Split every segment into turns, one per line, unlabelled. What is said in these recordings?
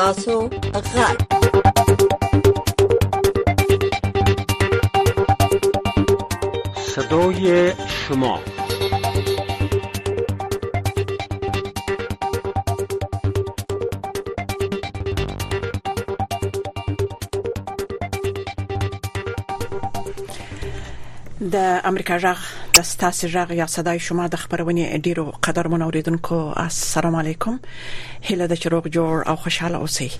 ستاسو غږ
صدای شما
د امریکا جغ د ستاسو جغ یا صداي شما د خبرونه ډیرو قدرمن اوریدونکو السلام علیکم هله د چروغ جوړ او خوشاله اوسئ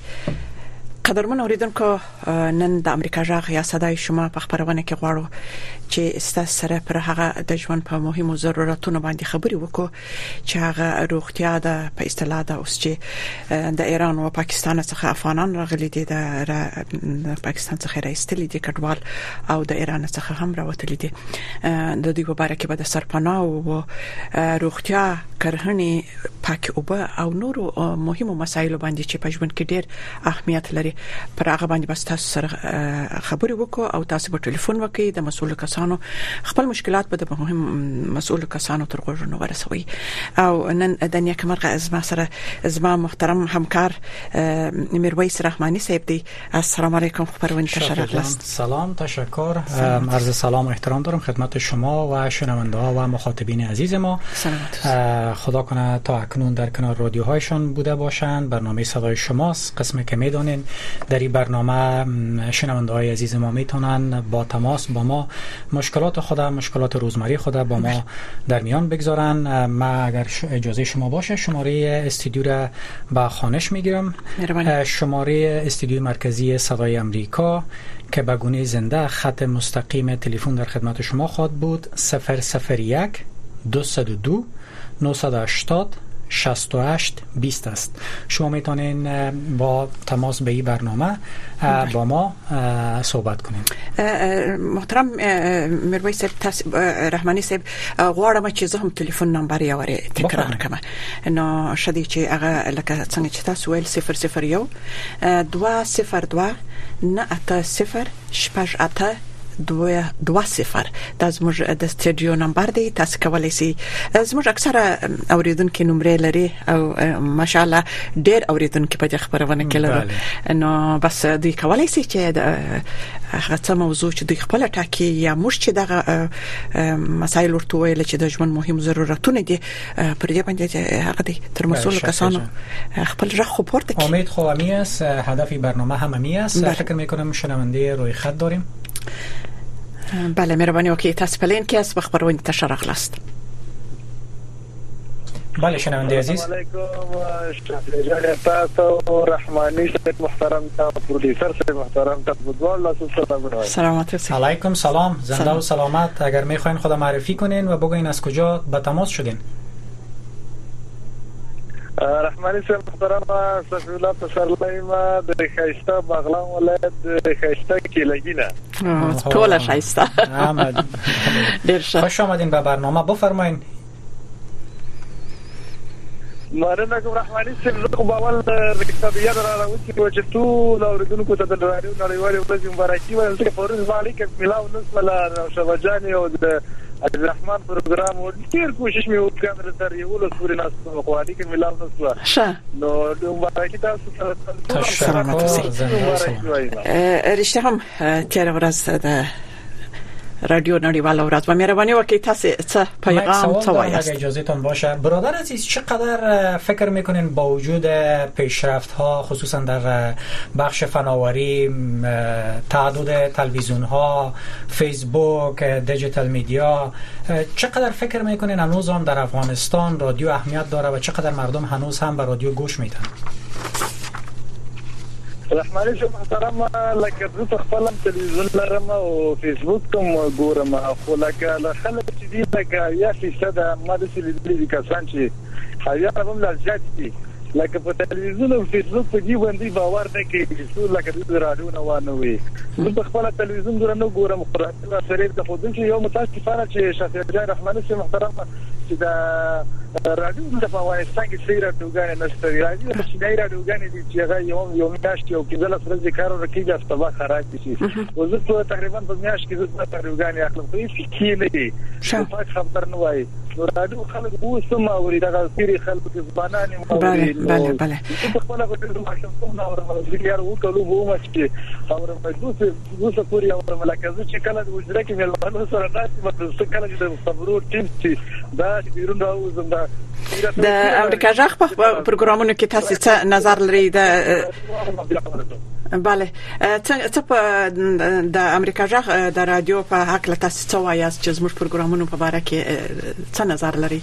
قدرمن اوریدونکو نن د امریکا جغ یا صداي شما په خبرونه کې غواړو چې ستاسو سره پر هغه د ژوند په مهمو ضرورتونو باندې خبرې وکړو چې هغه روغتیا ده په اصطلاح ده اوس چې د ایران او پاکستان څخه افغانان راغلي دي د پاکستان څخه راستلي دي کډوال او د ایران څخه هم راوتلي دي د دوی په اړه کې به د سرپناه او روغتیا کرهنې پاک او نورو مهمو مسایلو باندې چې په ژوند کې ډېر اهمیت لري پر هغه باندې بس تاسو سره خبرې وکړو او تاسو په ټلیفون وکړئ د مسؤل کسانو خپل مشکلات به د مهم مسؤل کسانو تر غوږ ورسوي او نن د نیک مرغه زما محترم همکار میرویس رحمانی صاحب دی السلام علیکم خبرونه تشکر
سلام تشکر عرض سلام و احترام دارم خدمت شما و شنونده ها و مخاطبین عزیز ما خدا کنه تا اکنون در کنار رادیوهایشان بوده باشند برنامه صدای شماست قسمی که میدونین در این برنامه شنونده های عزیز ما میتونن با تماس با ما مشکلات روزمره خود با ما در میان بگذارن ما اگر اجازه شما باشه شماره استودیو را با خوانش میگیرم شماره استودیو مرکزی صدای امریکا که به گونه زنده خط مستقیم تلفن در خدمت شما خواهد بود 001 202 980 68 20 است. شما میتونین با تماس به این برنامه با ما صحبت کنین.
محترم میرویس رحمانی صاحب غواړم چې زه هم ټلیفون نمبر یې وره تکرار کړم نو شدي چې هغه لکه څنګه چې تاسو ویل 001 202 980 68 20 دا زموږ د استودیو نمبر دی تاسو کولای شئ زموږ اکثره اوریدونکو نمبر لري او ماشاءالله ډېر اوریدونکو په خبرونه کې لري نو بس دوی کولای شي چې هغه څه موضوع چې دوی خپل ټاکي یا موږ چې دغه مسایل ورته ویل چې د ژوند مهم ضرورتونه دي پر دې باندې هغه دي تر مسؤل کسانو خپل رخ خو پورته کوي
امید خو امی است هدف برنامه هم امی است فکر میکنم شنونده روی خط داریم
بله مهربانی وکړئ تاسو پلین کې اس خبرونه تشریح خلاص
بله شنونده عزیز
السلام علیکم تاسو رحمانی صاحب محترم تاسو پروډوسر صاحب محترم تاسو بودوال
سلامت
علیکم سلام زنده و سلامت اگر میخواین خود معرفی کنین و بگوین از کجا به تماس شدین
رحمانی صاحب محترم صفی الله پسرلی ما د خیسته بغلان ولایت د خیسته کیلگینه
ټول خیسته
خوش آمدین به برنامه بفرمایین
مننه کوم رحمانی صاحب زه باول رکابیه راوځي چې ټول اوریدونکو ته د رادیو نړیوالې ورځې مبارکي وایم چې پرون علیکم ملاو نسبله شوجانی او د الرحمن پروګرام ډیر کوشش مې وکړ تر یو له سوري ناس په خواني کې ملاو نسبله
ښه
نو د مبارکي تاسو
ته رښتیا هم تیر ورځ د رادیو نړیوال ورځ و مهرباني وکړئ تاسو څه پیغام څه وایاست
اجازه تون باشه برادر عزیز چقدر فکر میکنین با وجود پیشرفت ها خصوصا در بخش فناوری تعدد تلویزیون ها فیسبوک دیجیتال میدیا چقدر فکر میکنین هنوز هم در افغانستان رادیو اهمیت داره و چقدر مردم هنوز هم به رادیو گوش میدن
رحمانی صاحب محترم لکه زه خپل تلویزیون لرم او فیسبوک کوم ګورم خو لکه خلک چې دي لکه یا فیصد ما د سلیدلي کسان چې حیا هم لږ دي لکه په تلویزیون او فیسبوک په دې باندې باور نه کوي چې لکه د رادیو نه وانه وي زه خپل تلویزیون درنه ګورم خو سره د خودن چې یو متاسفانه چې شفیع رحمانی صاحب محترم چې دا رادیو د افغانستان کې سیره دوګانې نشته راځي چې دا رادیوګانې دي چې هغه یو میاشت یو کې د لفظ کار ورکړي د استبا خراب شي او زه تقریبا په میاشت کې د رادیوګانې اخلم په هیڅ کې نه دي خبر نه وای رادیو خلک وسم او دغه سری خلک زبانان
بله بله بله
په خپل وخت ماشوم څنګه اورم یار وکړو وو مشکې اورم دوسه پوری اورم لکه چې کله د وجره کې ملمانو سره ناسي کله چې د صبرو ټیم چې دا بیرون راوځم دا د
امریکا ژغ په پروګرامونو کې تاسو څه نظر لرئ بله څه په د امریکا ژغ د رادیو په حق له تاسو څه وایاست چې زموږ پروګرامونو په اړه کې څه نظر لرئ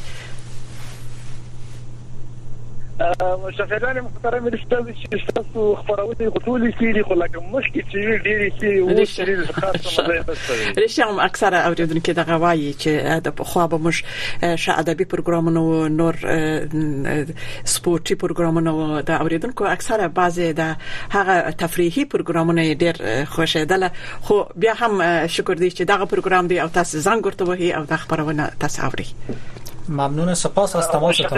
مشاهدان محترم رښتیا چې تاسو خبرونه غوښتل کیږي خو لکه مشکل چې ډېری سي او چې خاصه مزه
رښتیا هم اکثره اوریدونکو دغه وایي چې د خو به موږ شه ادبي پروګرامونه نور سپورتي پروګرامونه د اوریدونکو اکثره بعضي د هغه تفریحي پروګرامونه ډېر خوشیدله خو بیا هم شکر دی چې دغه پروګرام دی او تاسو زنګ ورته وهي او د خبرونه تاسو اوري
ممنون سپاس از تماستان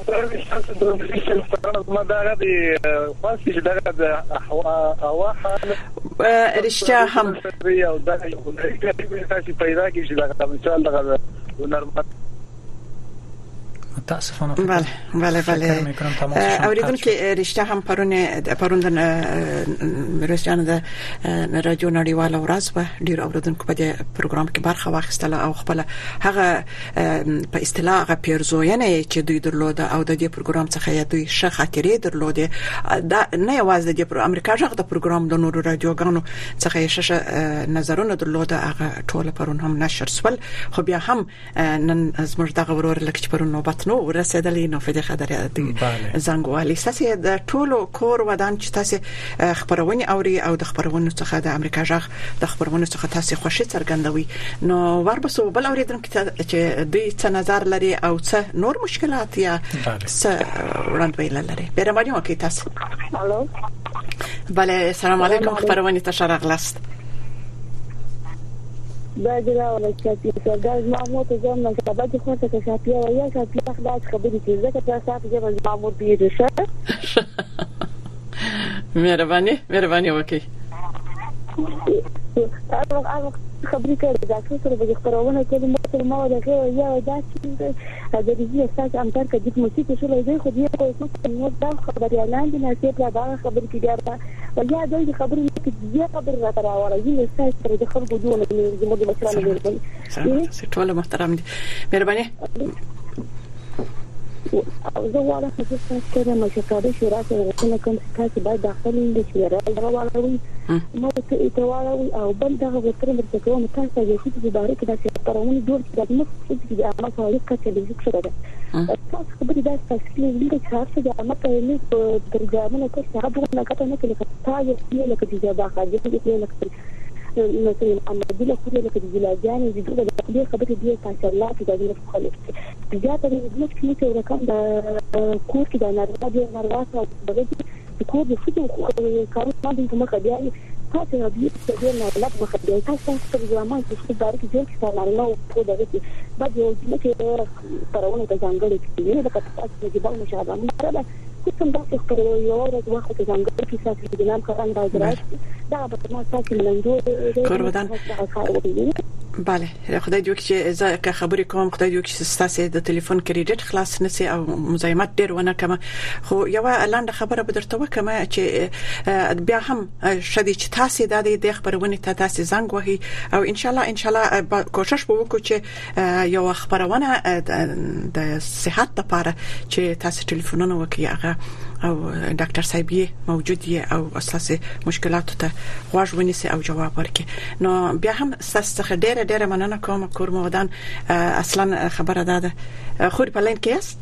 رشتیا هم
متاسفانه
بله اوریدونکو رشتیا هم پرون مرستيان د رادیو نړیواله ورځ په ډیر اوریدونکو په دې پروګرام کې برخه واخیستله او خپل هغه په اصطلاح غ پیرزوینه چې دوی درلوده او د دې پروګرام څخه دوی ښه خاطرې درلوده دا نه یوازې د امریکا ژغ د پروګرام د نورو رادیوګانو څخه ښه نظرونه درلوده هغه ټول پرون هم نشر سول خو بیا هم نن زموږ دغه ورور لکه چې پرون نوبت نو ورسېدلې نو په دې خبره دی زنګوالي ساسي د ټولو کور ودان چې تاسو خبرونه اوري او د خبرونو څخه د امریکا ژغ د خبرونو څخه تاسو خوشی څرګندوي نو وربسو بل اوریدونکو چې دوی څه نظر لري او څه نور مشکلات یا څه وړاندوي لري بیرمانی وکي تاسو
الو
بله السلام علیکم خبرونه تشرغلست
دا جلا ولا چې سردار محمود زم نه کبه خو ته شاپیا ویا شاپیا خلاص خبرې چې زکه تاسو ته جبل محمود پیډ شه
مهرباني وکي
هغه خبرې کوي دا څه سره به خبرونه کوي ما دا کوي یا دا چې د دې اساس امر کې د موسیقي شو لای خو دې کوم نو دا خبرې اعلان دي نه چې دا خبرې کې دا ولا دا خبرې کې دې خبرې راته راوړې اساس سره د خلکو جوړ نه زموږ مشرانو دي
ټول محترم دي مهرباني
او زه والا چې تاسو کله مشکل شي راځي کوم څه باید داخلي دي چې راوړل ما ته ایتواله او بل دغه وتر مرته کوم تاسو یې چې د بارے کې د پرونه جوړ کړل نو چې د عامه فعالیت کې د ذکر ده تاسو خبرې دا تاسو کې چې تاسو د عامه فعالیت ترجمه کوي هغه نه کته نه کوي تاسو یې لکه چې دا خاطر دې لکه نو چې عمل له خوري لکه د جلاجان دي د دې خبرې دی تاسو الله چې د خلک بیا ته د دې چې رقم د کور کې د ناروغ او د کور د فوټو کارو باندې کومه خبرې تاسو راځي چې د ناروغ مخبري تاسو ته د ځمان چې د بارے کې چې څنګه نو په دغه کې بعد یو چې پرونه د ځانګړي کې د تاسو د باندې مشاهده کوم څه خبرې یو ورځ وخت کې ځانګړي کې تاسو د نام کاران راځي دا به ما تاسو ملنګو
کورودان بله خدای دې وکړي چې خبرې کوم خدای دې وکړي چې تاسو د ټلیفون کریډټ خلاص نسی او مزاحمت ډیر ونه کما خو یو لاندې خبره به درته وکم چې بیا هم شدي چې تاسو د خبرونه ته تاسو زنګ وهي او ان شاء الله کوشش وکړو چې یو خبرونه د صحت لپاره چې تاسو ټلیفونونه وکړي هغه او ډاکټر صاحب موجود دی او اساسي مشکلات ته غوږ ونیسي او جواب ورکړي نو بیا هم تاسو څخه ډېر مننه کوم کورمودان اصلا خبره ده خو په لین کې است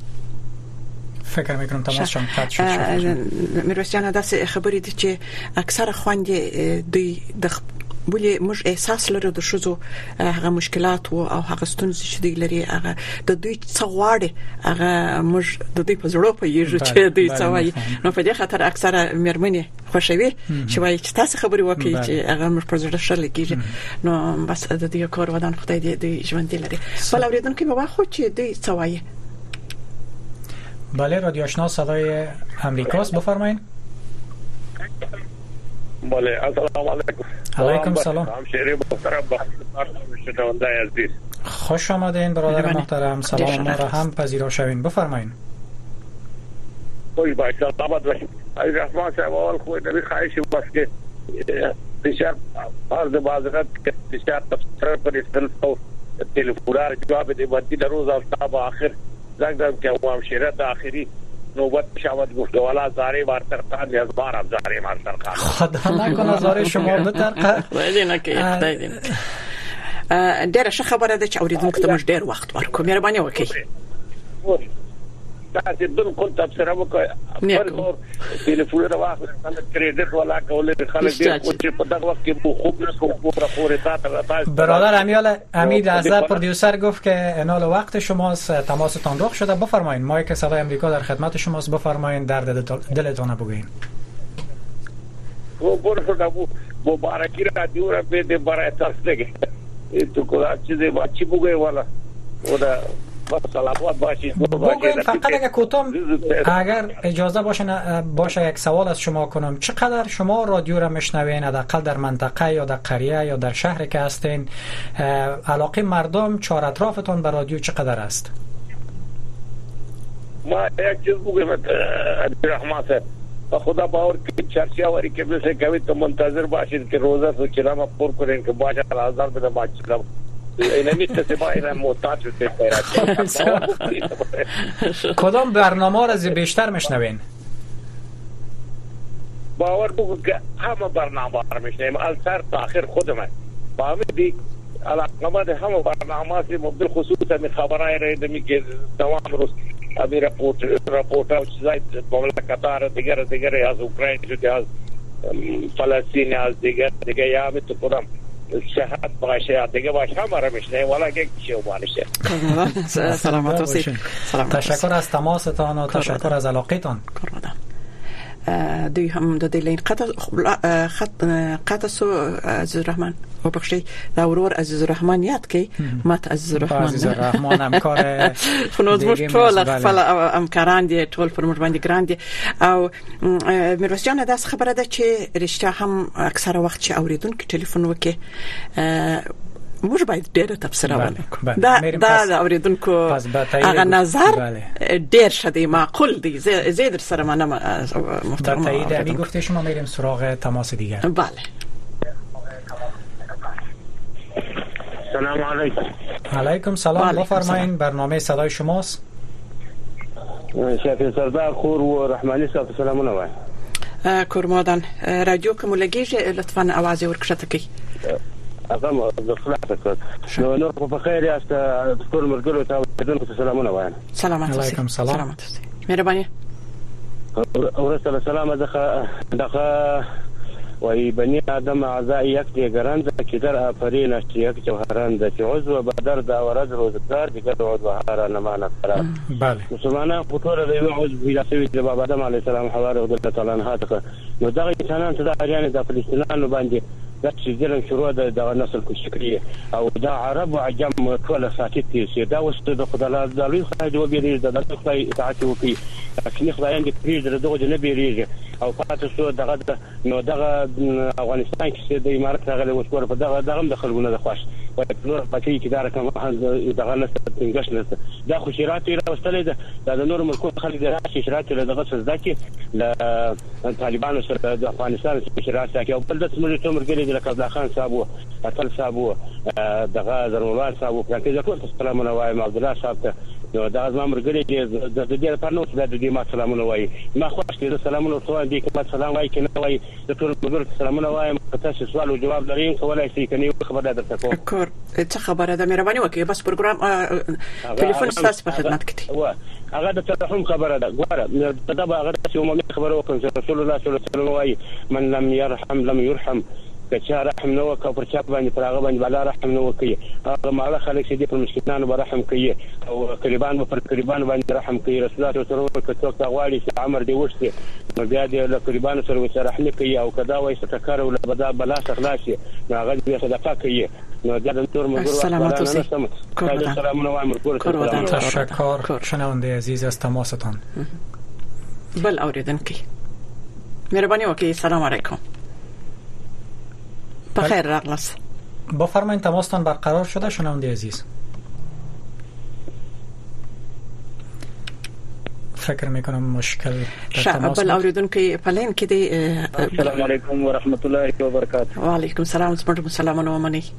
فکر میکنم تماس شما قطع شد
میروسیان داسې خبرې دي چې اکثره خويندې دوی د ولې موږ احساس لرو د شوزو هغه مشکلات او هغه ستونزې چې دوی لري هغه د دوی څه غواړي هغه موږ د دوی په زړه په یوه چې دوی څه وایي نو په دې خاطر اکثره مېرمنې خوشوي چې وایي چې تاسو خبرې وکړي چې هغه موږ په زړه شل کېږي نو بس د دې کار ودان خدای دې ژوند لري بل اوریدونکو به واخو چې دوی څه وایي
بله رادیو آشنا صدای امریکاست بفرمایید
بله السلام علیکم
علیکم سلام
همشهری محترم بخیر شنونده عزیز
خوش آمدین برادر محترم. سلام ما را هم پذیراشوین. بفرمایید.
خوش باشید. سلامت باشید. رحمان صاحب اول خود نبی خواهش است که بسیار عرض معذرت که بسیار تفسیر پر استلف تلفن‌ها جواب دی ودی در روز افتاب آخر زنگ دادم که و همشیره آخری نوبت شود گفت والا زاری وارترقان از بار زاری وارترقان
خدا نکنه زاری شما بترقه
وایدینه که خدای دې ډېر ښه خبره ده چې اوریدونکو ته موږ ډېر وخت ورکړو. مهرباني وکړئ.
تاسو بالکل تفسیر وکړئ. خپل ټلیفون راوخل خلک کریډټ ولا کولې خلک ډېر کوچې په دغه وخت کې خوب نه کوم پورې تاسو
برادر امید عزت پرودیوسر گفت که انال وقت شماست، تماستان رخ شده. بفرمایید. مایک صدای امریکا در خدمت شماست. بفرمایید درد دلتون بگوین.
و برو مبارکی را دیوره به برای تصدیق تو کلا چیزی باچی بگوی والا ودا سلامت باشید.
بگوین فقط اگر کوتاه اگر اجازه باشه یک سوال از شما کنم. چقدر شما رادیو را میشنوین؟ حداقل در منطقه یا در قریه یا در شهری که هستین علاقه مردم چهار اطرافتون به رادیو چقدر است؟
ما یک چیز بگویم عبدالرحمن صاحب خدا باور که چرچیاوری که بسه کوي تو منتظر باشید که روزه سو چرا پر کنین که باشه هزار به ما چرا اینمی تسبا اینا محتاج شده
کدام برنامه را بیشتر میشنوین؟
باور بگو که همه برنامه را میشنویم از سر تا آخر خودم فهمیدی علاقمت همه برنامه سی مبدل خصوصا می خبرای رایدمی که دوام روز ابھی رپورٹ چیزای مملکت‌ها دیگر از اوکراین شده از فلسطین از دیگر یا می تو کدام شهادت باشه دیگه باشه همه میشنه والا یک چیزی باشه.
سلامت باشید.
تشکر از تماستان و تشکر از علاقتان.
دوی هم د دې لین قطع سو عزیز الرحمن او بخشي دا ورور عزیز الرحمن یاد کی مات عزیز
الرحمن همکار
فنوز مش ټول خپل همکاران دي ټول پر موږ باندې ګران دي او میرویس جان داس خبره ده چې رښتیا هم اکثره وخت چې اوریدونکو ټلیفون وکي موږ باید ډېر تفسیر وکړو. دا اوریدونکو هغه نظر ډېر شدی معقول دی. زه در سره منم محترم.
در تایید امی گفته شما میریم سراغ تماس دیگر.
بله.
سلام علیکم.
علیکم سلام. بفرمایید. برنامه صدای شماست.
شیخ سردار خور و رحمانی صاحب سلامونه وای.
کورمادان رادیو کوملګیږي لطفا आवाज ورکړه کی.
اقام دخلاتك نور بخير يا دكتور مرجلو تاودون سلامونه وين.
سلامات
عليكم سلام.
سلامات مهرباني.
ورسل سلام دخه وای بني ادم اعضاء یکتی گرند که در آفرین است یک جوهرند که عضو بدر دا ورز روزگار دیگر عضو هر نمانه قرار.
بله.
مسلمانان خطور دی عضو ویلاسوی د بابا آدم علیه السلام حوار رضی الله عنه هاته نو دغه انسانان ته د اریان د فلسطینیانو باندې د ظلم شروع د نسل کوشکری او دا عرب او عجم ټول ساکت دي دا وست د خدای د لوی خدای دی وبېری د خدای اطاعت وکي چې خدایان دې پریږ دغه نه بیریږي او پاتې شو دغه نو دغه افغانستان کې د امارات غلې وشور په دغه د خلګونو د خوښ او نور پاتې کې دا کوم دغه نه څنګه نه دا خو شرایط راوستلې ده د نور ملکونو خلک راشي شرایط دغه څه ځکه ل طالبانو سره د افغانستان شرایط کې او بل د سمري تومرګلي د قبلا خان صاحب اتل صاحب دغه زرموال صاحب کې ټول سلامونه وایم عبد الله صاحب ته نو دا زما مرګري د دې لپاره نو د دې ما سلامونه وایم ما خوښ دي سلامونه ټول دي کوم سلام وايي کنه وايي د ټول مرګري سلامونه وایم تاسو سوال او جواب لرئ کولای شئ کني خبره درته کوم
کور څه خبره ده مهرباني وکړئ بس پروګرام ټلیفون ستاسو په خدمت کې دی
هغه د ترحم خبره ده ګوره دا به هغه چې عمومي خبره وکړم رسول الله صلی الله علیه وسلم وايي من لم يرحم لم يرحم کچا رحم نو وکړ پر چا باندې پراغه باندې بلا رحم نو وکړي هغه ماله خلک چې د مسلمانانو برحم کوي او قربان پر قربان باندې رحم کوي رسول الله صلی الله علیه وسلم کڅوک غواړي چې عمر دی وشته نو بیا دې له قربان سره رحم کوي او کدا وایي ستکر ول بدا بلا خلاصي هغه دې صدقه کوي نو دا د تور مزور
سلامات اوسئ.
سلامونه وایم
تشکر شنونده عزیز از تماستان.
بل اوریدونکي مهرباني وکړئ. سلام علیکم. بخیر راغلاست.
بفرمایید تماستان برقرار شده شنونده عزیز. فکر میکنم مشکل در
تماس بل اوریدونکو په لین کې دی.
السلام علیکم ورحمت الله وبرکاته.
وعلیکم السلام ورحمت الله وبرکاته.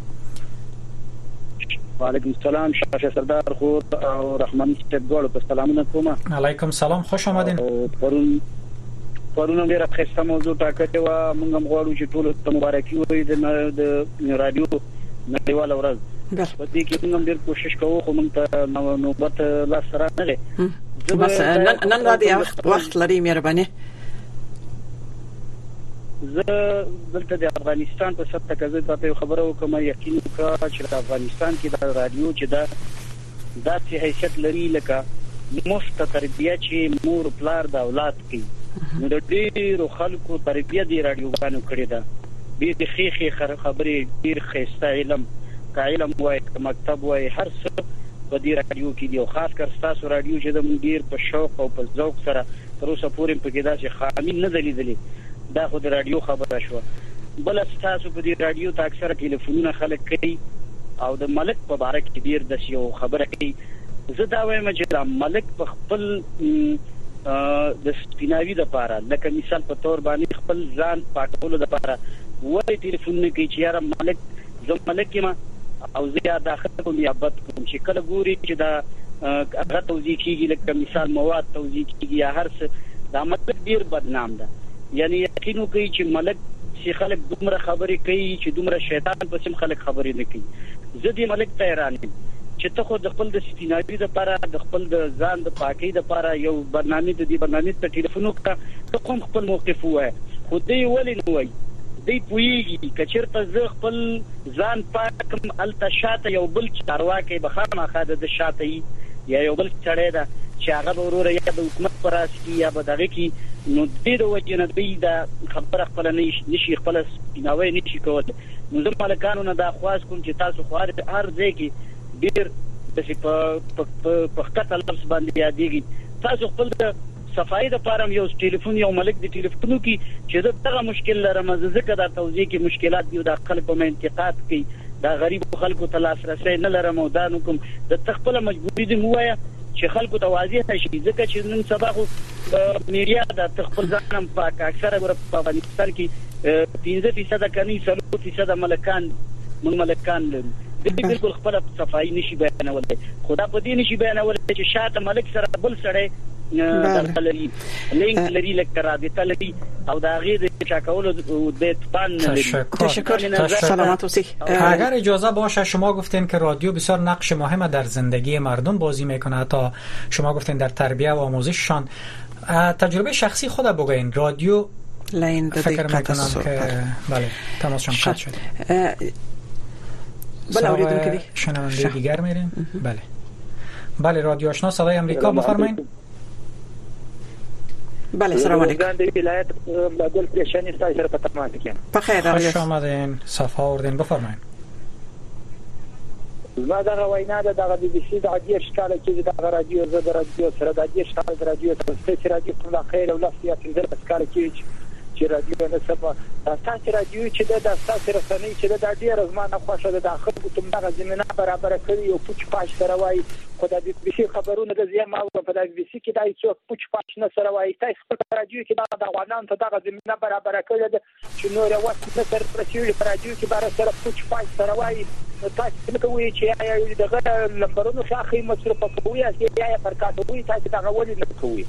وعلیکم السلام شاه سردار خو او رحمان ستګړو په سلامونه کوم.
علیکم سلام خوش آمدین.
پرونه ډیره ښه موضوع ټاکلې و. موږ هم غواړو چې ټول ته مبارکي وایو د رادیو نړیواله ورځ. په دې کې موږ ډیر کوشش کوو خو موږ ته نوبت لا سره نه لري.
بس نن را دي وخت لري مهرباني.
زه دلته د افغانستان په سطح کې ځکه خبره وکم یقین وکړه چې د افغانستان کې د رادیو چې دا داسې حیثیت لري لکه مفت تربیه چې مور پلار د اولاد کوي. نو د ډیرو خلکو تربیه دی رادیوګانو کړې ده. ډېر ښې خبرې ډېر ښایسته علم کا علم وای مکتب وای هر څه په دې رادیو کې دی. او خاص کر تاسو رادیو چې د مدیر په شوق او په ذوق سره تر اوسه پورې په کې داسې خامي نه دلیدلې. دا خو د رادیو خبره شو. بل تاسو په دې رادیو ته اکثره ټلیفونونه خلک کوي او د ملک په باره کې ډیر د یو خبره کوي. زه دا وایم چې د ملک په خپل د سپیناوي د پاره لکه مثال په تور باندې خپل ځان پاکولو د پاره وای ټلیفون نه کوي چې یاره ملک زه ملک ما او زه داخله کوم یا بد کوم چې کله ګوري چې دا هغه توضیح کیږي لکه مثال مواد توضیح کیږي یا هر څه دا ملک ډیر بدنام ده. یعنی یقینو کوي چې ملک چې خلک دومره خبرې کوي چې دومره شیطان پسې خلک خبرې نه کوي. زه دې ملک ته حیران یم چې ته خو د خپل د سپیناوي لپاره د خپل د ځان د پاکۍ لپاره یو برنامه د دې برنامه ته ټلیفون وکړه ته کوم خپل موقف وای خو دې ولې نه وای دې پوېږي کچېرته زه خپل ځان پاکم التشاته یو بل چارواکي بخامه خاده د شاته یا یو بل چړې ده چې هغه وروره یا د حکومت پر اساس یا به دغه کې نو دې د وجه نه دی دا خبره خپل نه نشي خپل سپیناوي نشي کول. نو زه مالکانو نه دا خواست کوم چې تاسو خو هر ځای کې ډیر د په خطه لفظ باندې یادېږي. تاسو خپل د صفای د پاره یو ټلیفون یو ملک د ټلیفونو کې چې دغه مشکل لرم ځکه دا توضیح کې مشکلات دی د خلکو په انتقاد کوي دا غریب خلکو ته لاسرسي نه لرم او دا نو کوم د تخپل مجبوری دی مویا چې خلکو ته واضح شي ځکه چې نن سبا خو میډیا د تخپل ځانم پاک اکثره په افغانستان کې 15% کني 30% ملکان لري. دې بالکل خپل صفای نشي بیانول. خدا په دې نشي بیانول چې شاته ملک سره بل سره لري لینک لري لکه رابطه لري او دا غیر چا کولو د اتبان لري.
تشکر سلامت باشی.
اگر اجازه باشه شما گفتین که رادیو بسیار نقش مهم در زندگی مردم بازی میکنه تا شما گفتین در تربیت و آموزششان. تجربه شخصی خود بگوین رادیو
لین
فکر میکنم که بله تماسشان قطع شد.
بله اوریدونکو دی
شنونده دیگر میریم. بله رادیو آشنا صدای امریکا بفرمایید.
بله سلام علیکم.
د ولایت بلګل پریشانی تاسو سره په تماس کې
بخیر
خوش آمدین صفا اوردین بفرمایید.
ما دا وینا ده د بي بي سي د عادي شکاله کې د رادیو زه د رادیو سره د عادي شکاله د رادیو تاسو رادیو په خیر او لاسیا څنګه د شکاله کې چې رادیو نه سبا تاسو رادیو چې د تاسو رسنۍ چې د ډیر زمانه خوښه د داخل کوم دغه زمينه برابر کړی او پوچ پاش سره وای خدای دې بي سي خبرونه د زیام او په د بي سي کې دای څوک پوچ پاش نه سره وای تاسو په رادیو کې د افغانانو ته دغه زمينه برابر کړی چې نور وخت نه سره پرسیول په رادیو کې بار سره پوچ پاش سره وای تاسو څنګه کوي چې دغه لمبرونو شاخي مصرف کوي یا فرقات کوي تاسو دغه ولې نه کوي.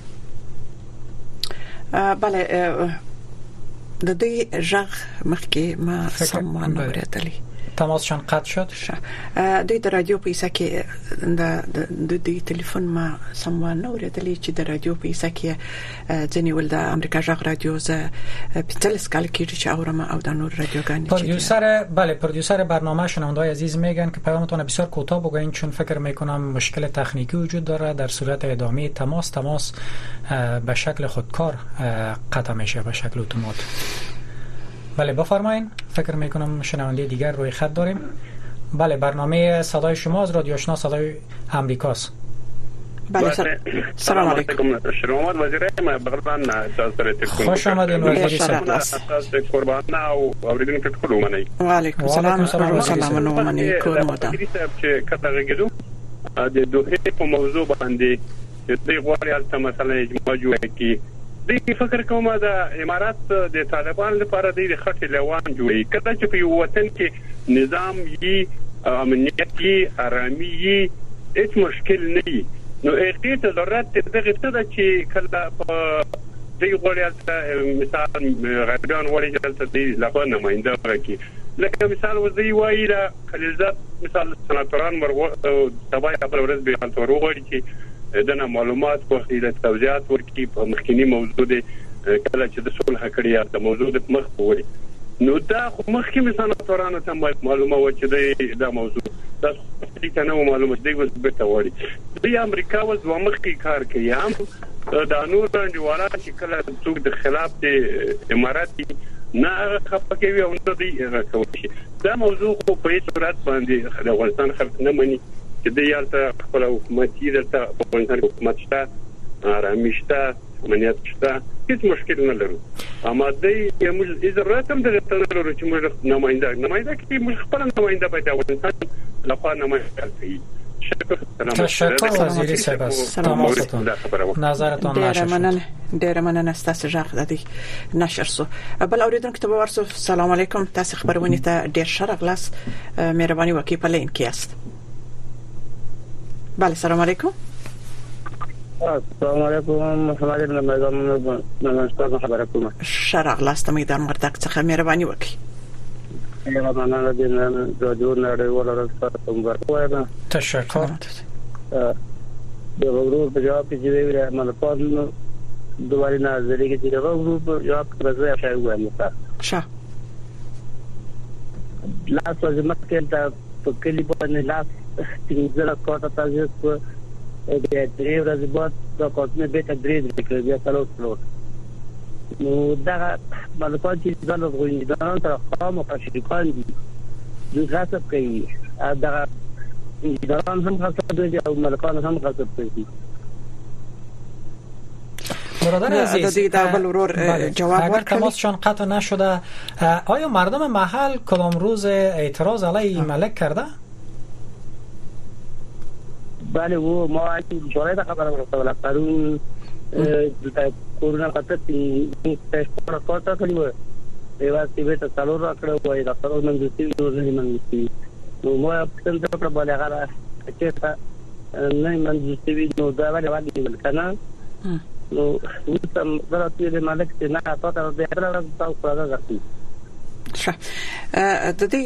بله د دې ژغ مخکې ما سمون اوریدلی
تماسشان قطع شد.
د رادیو په ایسه کې د ټلیفون ما سمون اوریدلی چې د رادیو په ایسه کې ځنی ول د امریکا ژغ رادیو ز پتلس کال کې چې اورم او د نور رادیوګان
پرودیوسر برنامه شنونده‌های عزیز میگن که پیامتون بسیار کوتاه بگوین چون فکر میکنم مشکل تکنیکی وجود داره. در صورت ادامه تماس به شکل خودکار قطع میشه به شکل اتومات. بله بفرمایید. فکر میکنم شنونده دیگر روی خط داریم. بله برنامه صدای شما از رادیو آشنا صدای امریکاست.
بله سلام علیکم.
شما وزیر ما بغلبان تاسو
خوش آمدید وزیر صاحب.
تاسو قربان او اوریدونکو په ټولو منئ.
وعلیکم السلام نو منئ کوم ودا.
چې کته غږیدو د دوه په موضوع باندې دوی غواړي هلته مثلا اجماع جوړ کړي. دوی فکر کوم دا امارات د طالبان لپاره د خټې لوان جوړي کله چې په وطن کې نظام یې امنیت یې آرامي یې هیڅ مشکل نه وي نو اقتصاد ضرورت دغه څه چې کله په دوی غواړي هلته مثال غربیان غواړي چې هلته دوی لغوه نماینده وکړي لکه مثال وزي وایي دا خلیلزاد مثال سناتوران سبا یا بل ورځ به هلته وروغواړي چې دنه معلومات په خیرت توضیحات ورکړي په مخکنی موضوع د کله چې د صلح کړی د موضوع د مخ ووري نو دا مخکې مثلا تورانه ته معلومه و چې دا موضوع دا څه نه معلومه دی وسبته وړي د امریکا و ځو مخکې کار کوي هم دا نور باندې چې کله څوک د خلاف د امارات نه خپکوي او نو دی راکوي دا موضوع خو په هیڅ صورت باندې د افغانستان خلک نه مني چې د یالته خپل حکومت یې د افغانستان حکومت شته آرامي شته امنیت شته هیڅ مشکل نه لرو اما د موږ ضرورت هم د لرو چې موږ نماینده کې موږ خپل نماینده باید افغانستان لخوا نماینده کوي.
تشکر وزیری صاحب تماستون نظرتان نشد.
ډیر مننه ستاسو ژغ د دې نشر سو بل اوریدونکو ته ورسو سلام علیکم تاسو خبرونه ته ډیر شرغلاس مهرباني وکي په لین کې است. بله سلام علیکم.
السلام علیکم محمد نمسته خبر کوم
شرغلاس ته میدان مردک څخه مهرباني وکي.
یا مننه د رادیو نړیوال راځه وایم.
تشکر.
د ورور په جواب کې ویل ملپان دواري نظر کې چې ورور په جواب کې راځي شای وایم
ښه
لاس ورځ مکه ته په کلی باندې لاس تینځه کوټه تاسو په د درې ورځې بعد د کوټنه به ته درې کې بیا تلو نو دا ملکان چې ځان غوښني دا تر خامو شریکان دي دوی غصب کوي دا ایران هم غصب کوي او ملکان هم غصب کوي.
برادر عزیز
دا بل ورور جواب
اگر تماسشان قطع نشده آیا مردم محل کدام روز اعتراض علیه ملک کرده؟
بله و ما جواب خبر رسول قانون کرونا خاطر این تشکر کارتا کلی و واسطه به تسلط را کرده و دکتر من دوستی روزی من دوستی نو ما پسند را بالغ که نه من دوستی نو دا ولی کنه نو وسم دراتي د مالک نه تاسو ته د هغه تاسو راغلی.
ښه د دې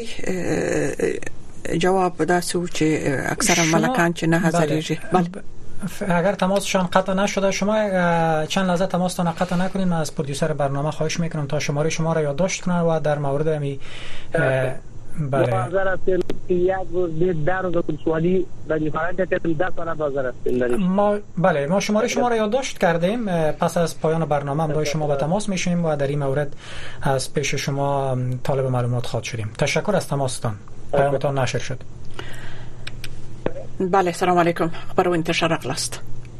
جواب دا سو چې اکثر ملکان چې نه حاضرېږي.
اگر تماسشان قطع نشده شما چند لحظه تماستان قطع نکنید. من از پرودیوسر برنامه خواهش میکنم تا شماره شما را یادداشت کنه و در مورد امی
بله بازار است یک روز در روز سوالی در نهایت که 10 سال بازار است
ما شماره شما را یادداشت کردیم. پس از پایان برنامه با شما به تماس میشیم و در این مورد از پیش شما طالب معلومات خواهد شدیم. تشکر از تماستان. پیامتان نشر شد.
بله سلام علیکم خبرونه انتشار اخلاست.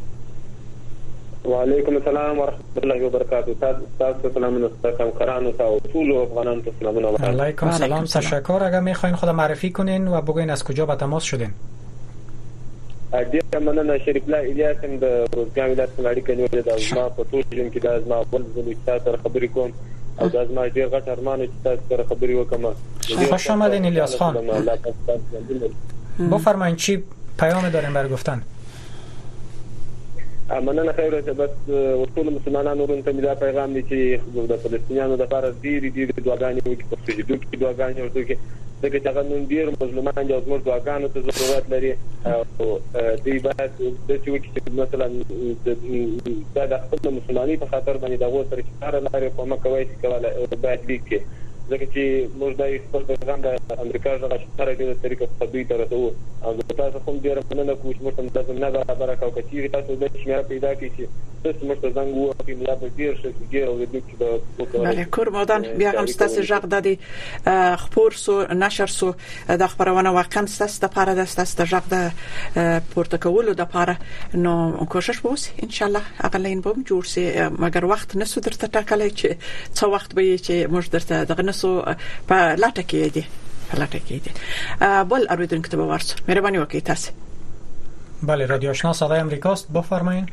وعلیکم السلام ورحمت الله وبرکاته. تاسو سلام نستم قران او ټول افغانان ته سلامونه ورکړم.
علیکم سلام تشکر. اگر میخواین خود معرفی کنین و بگوین از کجا به تماس شدین.
ډیر مننه شریف الله الیاس د روزګان ولایت څخه اړیکه نیولې ده. ما په ټول ژوند کې د ازما بل ځل چې تاسو خبرې کوم او د ازما ډیر غټ ارمان چې تاسو سره خبرې وکم.
خوش آمدین الیاس خان. بفرمایید چی پیام دارین برای گفتن؟
مننه خیره ته بس ټول مسلمانانو ورته دا پیغام دی چې د فلسطینیانو لپاره ډېری دعاګانې وکړي په سجدو کې دعاګانې ورته دغه چې هغه ډیر مظلومان او زموږ دعاګانو ته ضرورت لري او دوی باید د چې مثلا د خپل مسلمانۍ په خاطر باندې دا وسره چې کار لري کومه کوي چې کوله باید لیکي ځکه چې موږ د خپل پیغام د امریکا څخه سره د طریقې په دوی ترته او تاسو کوم ډیر مننه کوم چې موږ تاسو نه برابر کاوه چې تاسو د شمیره پیدا کړئ چې تاسو موږ څنګه وو چې ملا په ډیر شي او د دې د
بله کورمدان بیا هم ستاسو ژغ د خبر سو نشر سو د خبرونه واقعا ستاسو د لپاره د ستاسو د ژغ د پورته کولو د لپاره نو کوشش ووس ان شاء الله اقلین بم جوړ سي مګر وخت نسو درته ټاکلای چې څو وخت به چې موږ درته دغه نسو په لاټه کې دي بل اوریدونکو ته ورسو مهرباني وکړئ تاسو.
بله رادیو آشنا صدای امریکاست، بفرمایید.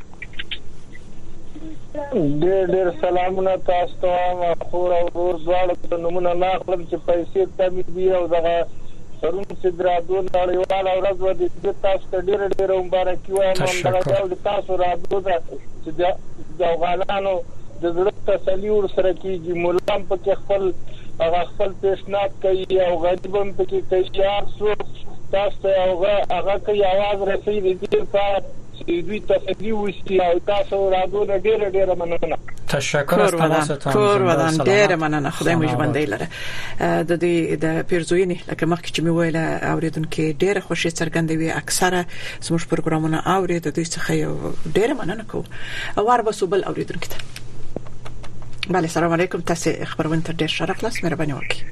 ډېر سلامونه تاسو ته خور او ورور دواړو ته نومونه نه اخلم چې پیسې کمې دي او دغه پرون چې رادیو نړیواله ورځ وه د تاسو ته ډېره مبارکي وایم. همدغه ډول تاسو رادیو ده چې د افغانانو د زړه تسلي ورسره کېږي. ملا هم پکې خپل پیشنهاد کوي او غریب هم پکې کوي. هر څوک تاسو ته هغه کوي اواز رسوي د دې لپاره چې دوی تسلي وشي او تاسو رادیو نه ډېره مننه.
تشکر از تماستان.
کور ودان ډېر مننه. خدای مو ژوندۍ لره. د دې د پیرزوینې لکه مخکې چې مې ویل اوریدونکو ډېر خوشي څرګندوي. اکثره زموږ پروګرامونه اورید د دې څخه ډېر مننه کوم. وار به سوبل اوریدونکو ته. بله سلام علیکم. تاسو خبرونه ډېر شرف لاس مهرباني وکړئ.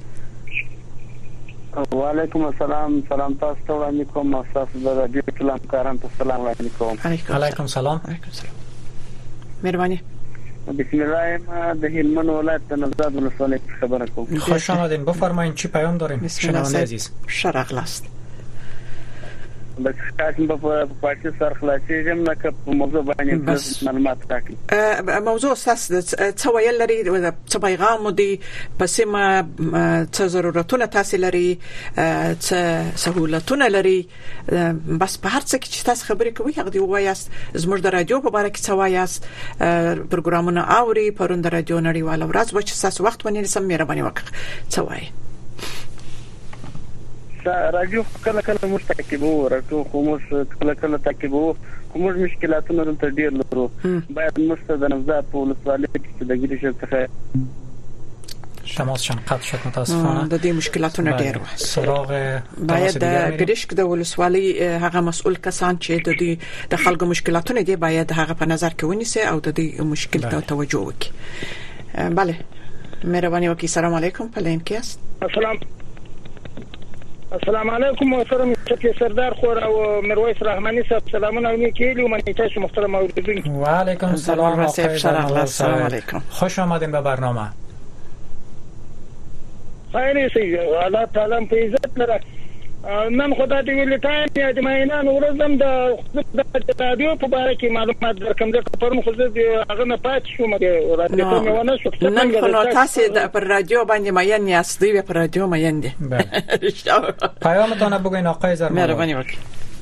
وعلیکم السلام. سلام تاسو ته وړاندې کوم. تاسو د رادیو سلامکاران ته سلام وړاندې کوم.
علیکم سلام.
مهرباني.
بسم الله. ما د هلمند ولایت د نوزاد ولسوالۍ خبره کوم.
خوش آمدین. بفرمایید چی پیام داریم شنونده عزیز؟
شرق لاست.
بس تاسو په پاتې سر خلاصېږم نه که په موضوع باندې معلومات راکړئ.
موضوع اساس څه ویل لري، څه پیغام دی، پس ما څه ضرورتونه تاسو لري، څه سہولتونه لري. بس په هر څه کې چې تاسو خبرې کوئ هغه دی وایاست. زموږ د رادیو په اړه کې څه وایاست، پروګرامونه اوري. پرون د رادیو نړیواله ورځ و چې تاسو وخت ونیسم مهرباني وکړئ څه وایي.
رادیو کله مستقیمو راټو کومس کله تاکیبو کومس مشکلاتونه دلته ډیر لرو. باید مستند نظر په ولسوالۍ کې د ګریش څخه
تماس شان قطع شد متاسفانه.
د دې مشکلاتونه ډیر و.
سراغ
باید د ګریش د ولسوالۍ هغه مسؤل کسان چې د خلکو مشکلاتونه دي باید هغه په نظر کې ونیسي او د دې مشکل ته توجه وکړي. بله مهرباني وکړئ. السلام علیکم. په لین کې است.
السلام علیکم. محترم سردار خور او مرویس رحمانی صاحب سلامونه وکیلی و من تاسو محترم اوریدونکو.
و علیکم السلام.
السلام علیکم.
خوش آمدین به برنامه.
خیلی سی. الله تعالی په عزت لره. نن خدای دې ویلتاین یا د ماینان ورزم د رادیو په اړه کې معلومات درکم. د پرون خو زه هغه نه پات شوم د رادیو په ونه شو.
نن خو تاسو پر رادیو باندې ماین یاست. دی پر رادیو ماین دي.
پیامتون بگوین آقای زرمانی.
مهربانی وکړئ.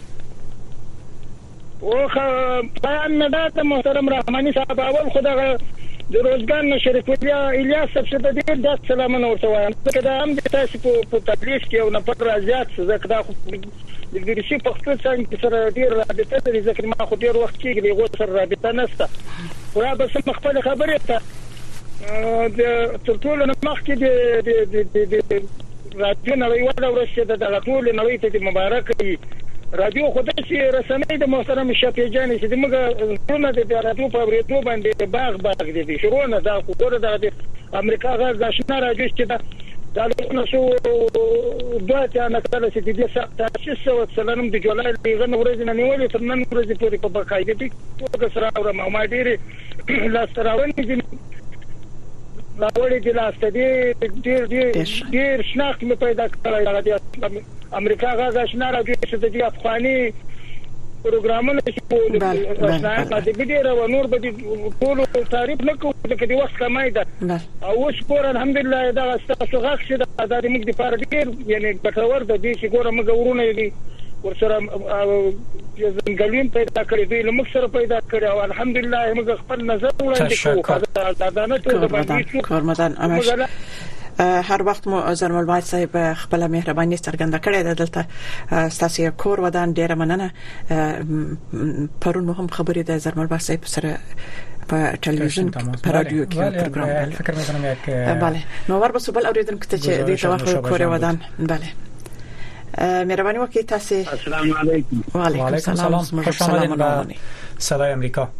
بیان نداد محترم رحمانی صاحب. اول خدای د روزګان نشریف الیاس صاحب ته ډېر د سلامونه ورته وایم. ځکه دا هم د تاسو په تدریس کې او نه پر راځات ځکه دا خو د ګریشي پښتو څنګه سره ډېر رابطه لري. ځکه ما خو ډېر وخت کې د غوښتل سره رابطه نشته. خو را به سم خپل خبرې ته د ټول نه مخکې د رادیو نړیواله ورځ چې د ټول نړۍ ته مبارک وي. رادیو خدای چې رسنۍ د محترم شفیع جان چې موږ ټول د رادیو په ورېدو باندې باغ دي شروع نه دا خو د امریکا غږ د آشنا رادیو چې دا له شو دوه نه کله چې د سخت تاسیس سلام د جولای لغه ورځ نه نیولې تر نن ورځې پورې په بقایده دي ټول سره او ما ډېر لاستراونې دي راوړې دي لاسته ډېر شناخت مې پیدا کړی د امریکا غږ آشنا رادیو چې د افغاني پروګرامونه چې په آشنا باندې ډېر و نور به ټول تعریف نه کوو ځکه د وخت کمای ده. او اوس پور الحمدلله دا تاسو غږ چې د موږ د پاره ډېر یعنی ګټور ده دي چې ګوره موږ ورونه دي ورسره ځنګلین پیدا کړی دی له موږ سره پیدا کړی او الحمدلله موږ خپل نظر وړاندې کوو. دا نه ټول باندې
کارمدان امش هر وخت مو زرمل باید صاحب خپل مهرباني څرګنده کړې ده. دلته ستاسو کور ودان ډیره مننه. پرون مو هم خبرې ده زرمل باید صاحب سره په ټلویزیون په رادیو کې پروګرام
فکر مې کوم یک
بله نو ور بسو بل اوریدونکو ته چې دې توخه کور ودان. بله مهرباني وکړئ. تاسو
السلام علیکم.
وعلیکم السلام.
خوش آمدید به صدای امریکا.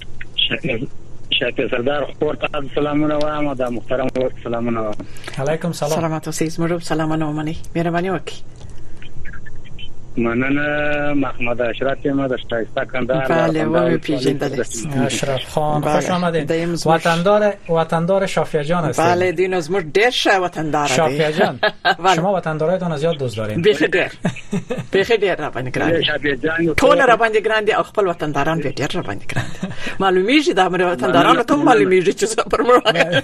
شاکر سردار خور ته سلامونه وایم. دا محترم ورته سلامونه وایم.
علیکم سلام.
سلامات اوسئ. زموږ سلامونه ومنئ. مهرباني وکړئ.
مننه محمد اشرف یم از شایسته کندهار.
بله و پیژندل
اشرف خان خوش آمدید. وطندار شافیه جان هستید.
بله دین از مر ډیر شه وطندار
شافیه جان. شما وطندارایتان زیاد دوست دارین.
بخیر ډیر را باندې ګران.
شافیه جان
ټول را باندې ګران دي او خپل وطنداران به ډیر را باندې ګران دي. معلومیږي دا مر وطنداران ته معلومیږي چې څه پرمړ.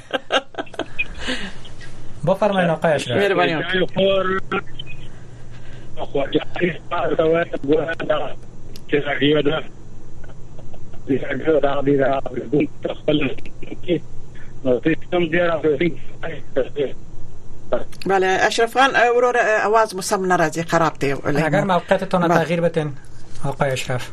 با فرمایئ آقای اشرف.
مهربانی.
خواجه پاسوي ګوره چې راډیو دا خپل نو سیستم دی راځي.
بله اشرف خان ورور आवाज مسم ناراضي خراب دی.
اگر موقعیتتون تغییر بدین آقای اشرف.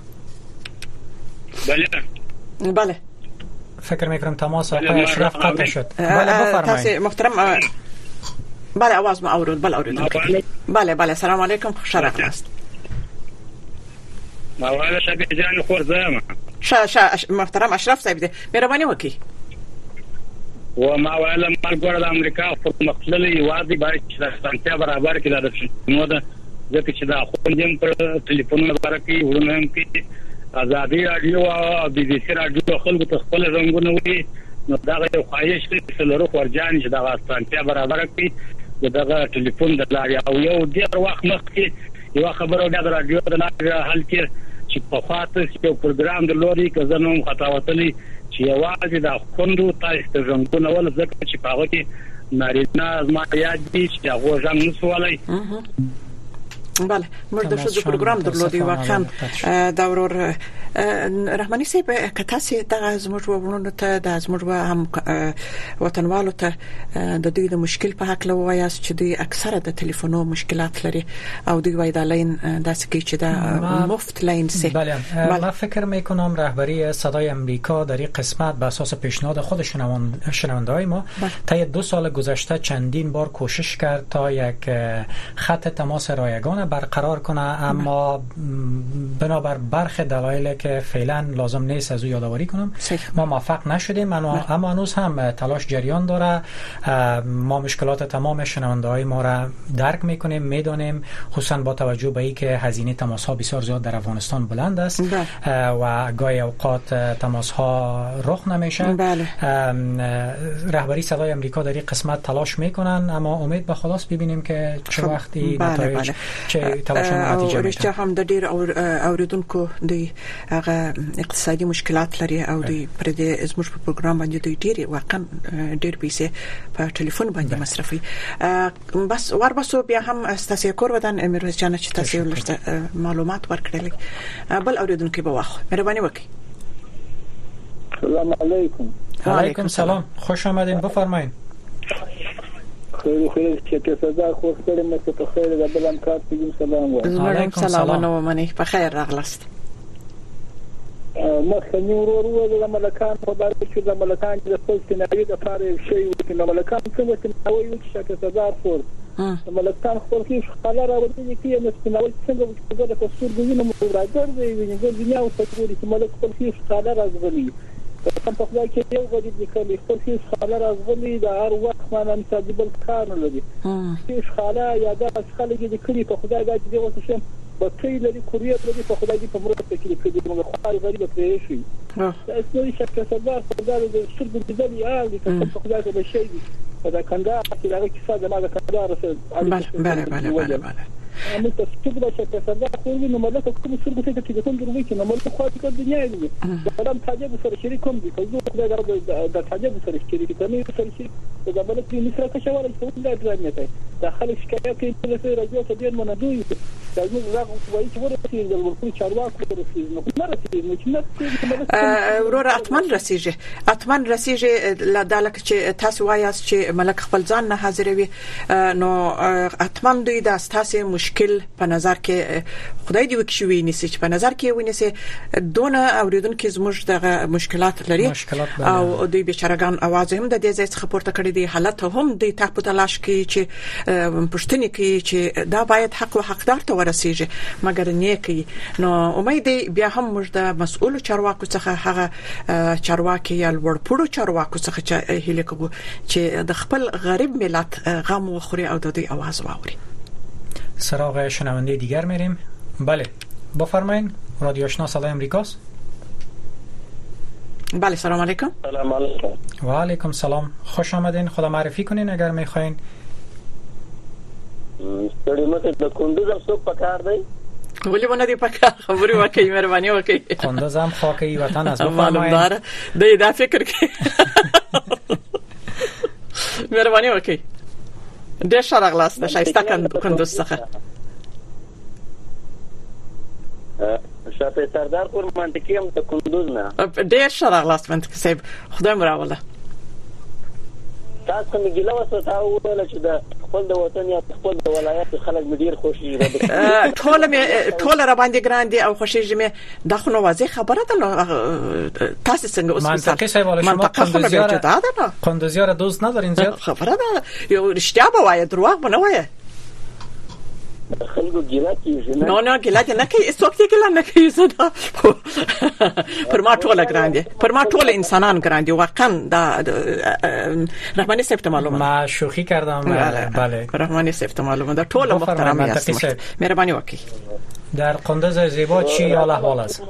بله
فکر میکنم تماس آقای اشرف قطع شد. بله بفرمایید
محترم. بله आवाज ما اورید. بله اورید. بله سلام علیکم خوش راغلاست.
مولانا شفیع جان خورزم.
محترم اشرف صاحب دې مهرباني وکړي.
و مولانا ملګری د امریکا په مخللي وادي باندې چې سنتیا برابر کړه د نو دا ځکه چې دا خوندم پر ټلیفون برکې ورنم کې ازادي رادیو او بي بي سي رادیو خلکو ته خپل رنگونه وي. نو دا یو خواهش دی چې لرو ورجان چې دا سنتیا برابر کړي دغه ټلیفون د لارې او یو ډیر وخت مخکې یو خبره د رادیو د لارې حل کې چې په خاطر یو پروګرام د لوري کزنوم خطا وتلی چې یوازې د خوندو تاسو ته رنگونه ول ځکه چې په هغه کې نارینه زما یاد دي چې هغه ځان نسوالای.
بله موږ د شو پروګرام درلودي واقعا دا ورور رحماني صاحب کتاسي د زموږ ورونو ته د زموږ هم وطنوالو ته د دوی د مشکل په حق لوي چې دوی اکثره د ټلیفونو مشکلات لري او دوی وای د لاین داسې کې چې دا مفت لاین سي.
بله من فکر میکنم رهبری صدای امریکا در این قسمت به اساس پیشنهاد خود شنونده‌های ما طی 2 سال گذشته چندین بار کوشش کرد تا یک خط تماس رایگان برقرار کنه اما بنابر برخی دلایل که فعلا لازم نیست از او یادآوری کنم ما موفق نشدیم. اما هنوز هم تلاش جریان داره. ما مشکلات تمام شنونده‌های ما را درک میکنیم میدونیم خصوصا با توجه به اینکه هزینه تماس ها بسیار زیاد در افغانستان بلند است و گاهی اوقات تماس ها رخ نمیشه. رهبری صدای امریکا در این قسمت تلاش میکنن اما امید به خلاص ببینیم که چه وقتی نتایج چه تلاشونه نتیجه میده.
رښتیا هم د ډیر اوریدونکو د هغه اقتصادي مشکلات لري او د پر دې زموږ په پروګرام باندې د ډیر واقعا ډیر پیسې په ټلیفون باندې مصرفي. بس وربسو بیا هم تاسو کور ودان امروز جان چې تاسو ولرته معلومات ورکړل. بل اوریدونکو به واخ مهرباني وکړئ.
سلام علیکم.
علیکم سلام خوش آمدین بفرمایید.
خیر چې صدا خو سره مې ته خیر د بلم کار پیږم سلام و
علیکم سلام نو منی په خیر راغلاست.
مخکنی ورو د ملکان په باره کې د ملکان د فلسطیني د فارغ شي او د ملکان څنګه چې نوې چې صدا خور د ملکان خپل هیڅ خلاره ورته کې نه ستنوي څنګه چې د کسور دینه مرادر دی د دنیا او فکرې چې ملک خپل هیڅ خلاره ازغلي کوم په خدای کې یو غوډي د کلی خپل هیڅ خلاره ازغلي د هر وخت باندې متعدل کار نه لري. هیڅ خلاره یا د خلک د کلی په خدای باندې دی وڅ شم بکې لري کوریا لري په خدای دې په مرسته کې کړي موږ خو غریب پرې شي. تاسو یې شکه سبا خدای دې څرګ دې دی عالي په خدای ته بشي دا کنده چې دا کیسه د ما د کنده رسل.
بله
موږ ته څنګه چې سبا خو نو ملک کوم څرګ ته چې کوم دروي کې نو ملک خو د دنیا دی دا هم تاجب سره شریک کوم دي خو خدای دا تاجب سره شریک کوي سره شریک دا ملک دې مصر کې شوال چې دا درنه ده دا خلک شکایت کوي چې راځي ته ډیر منادوي دا موږ راغو وایي چې ورته د ورکو چارواکو رسېږي نو نه رسېږي
ورور اتمن رسېږي لا دالک چې تاسو وایاست چې ملک خپل ځان نه حاضروي نو اتمن دوی د تاسو مشکل په نظر کې خدای دې وکښوي نسی چې په نظر کې ونیسي دونه اوریدونکو زموږ د مشکلات لري او دوی بیچارهګان आवाज هم د دې ځای څخه پورته کړی دی حالت هم د تاسو تلاش کوي چې پښتني کوي چې دا باید حق او حقدار ته ورسیږي مګر نه کوي. نو امید بیا هم موږ د مسؤل چارواکو څخه هغه چارواکي یا ورپړو چارواکو څخه چې هیله کوو چې د خپل غریب ملت غم وخوري او د دې आवाज واوري.
سراغ شنونده دیگر میریم. بله بفرمایید. رادیو آشنا صدای امریکاست.
بله سلام علیکم.
سلام علیکم.
و علیکم سلام. خوش آمدین. خدا معرفی کنین اگر میخواین.
ستړي مته د کندوز هم څوک پکار دی؟
ولی ونه دی پکار خبري وکي مهرباني وکي.
کندوز هم خاکی وطن است.
معلوم داره دا فکر کې مهرباني وکي. ډېر شرق لاس د شایسته کندوز څخه.
شاته سردار پور منطقي هم د کندوز نه.
ډېر شرق لاس منطقي صاحب خدای مراوله.
تاسو کوم ګیله وسه تا وویل چې د خپل د وطن یا خپل د ولایت خلک مډیر خوشي
ټول را باندې ګران دي او خوشي مې د خنو واضح خبره ده. تاسو څنګه اوس
منطقه سیواله شما کندوزیار دوست ندارین زیاد
خبره ده یو رښتیا به وایي دروغ به نه وایي.
خلکو ګیله کیږي
نه ګیله نه کوي څوک یې ګیله نه کوي زدا پر ما ټول ګران دي پر ما ټول انسانان ګران دي واقعا دا رحماني صاحب ته معلومه
ما شوخی کردم. بله
رحماني صاحب ته معلومه ده ټول محترم یاست. مهرباني وکړئ.
در کندوز زیبا چی حال احوال است؟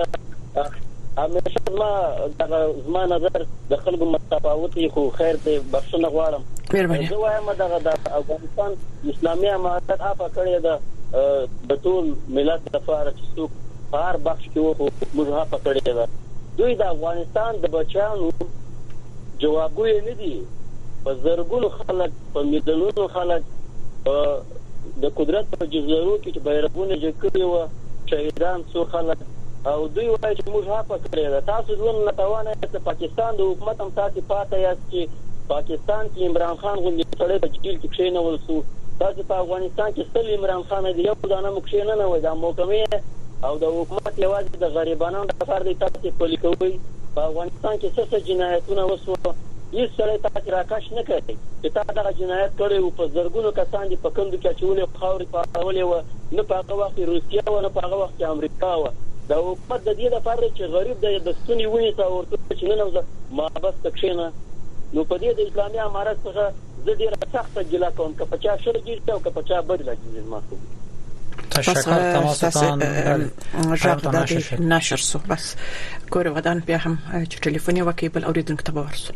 همیشه زما نظر د خلکو متفاوتي خو خیر دی بخښنه غواړم. زه وایم دغه د افغانستان اسلامي امارت افا کړی د ټول ملت لپاره چې څوک په هر بخش کې وو موږ افا کړی ده. دوی د افغانستان د بچیانو جوابونه نه دي. په زرګونو خلک په میلیونونو خلک د قدرت په جزیرو کې چې بیرغونه جګړې و شهیدان څو خلک او دوی وایي چې موږ افا کړی ده. تاسو ځون نه توانه چې پاکستان د حکومت هم تاسو پاتې یاست چې پاکستان کې عمران خان غوندې سړی په جیل کې کښېنول شو. تاسو په افغانستان کې ستل عمران خان دی یو دانه مکشین نه وای د محکمې او د حکومت یوازې د غریبانو لپاره دی. تاسو په لیکوي په افغانستان کې څه جنایتونه وسو هیڅ سړی تاسو راکاش نه کوي چې تاسو دا جنایت کړی او په زرګونو کسان دي په کندو کې چولې خاورې پاولې و نه په هغه وخت روسیا و نه په هغه وخت امریکا و. د حکومت د دې لپاره چې غریب د ستوني ونی تا ورته چې نه ما بس تکښینه نو په دې د اسلامي امارت څخه زه ډیره سخته ګیله کوم که په چا شر جوړ او که په چا بد لګي ما خو.
تشکر تماستان
ژغ د نشر سو بس ګوره ودان بیا هم چې ټلیفون وکي بل اوریدونکو ته ورسو.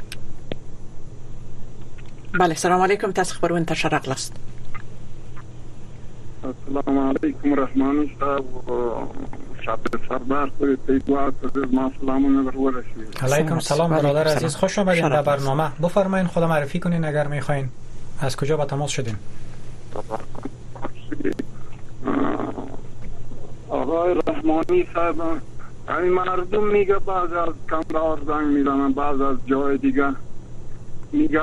بله سلام علیکم. تاسو خبرونه ته شرق لاست.
السلام علیکم رحمانی صاحب شاته سردار پور تیوات ما سلامونه ورورسید.
علیکم سلام برادر عزیز خوش آمدید در برنامه. بفرمایید خدا معرفی کنین اگر میخواین. از کجا با تماس شدین؟
آقای رحمانی صاحب این مردم میگه بعض از کمدار زنگ میزنن بعض از جای دیگه میگه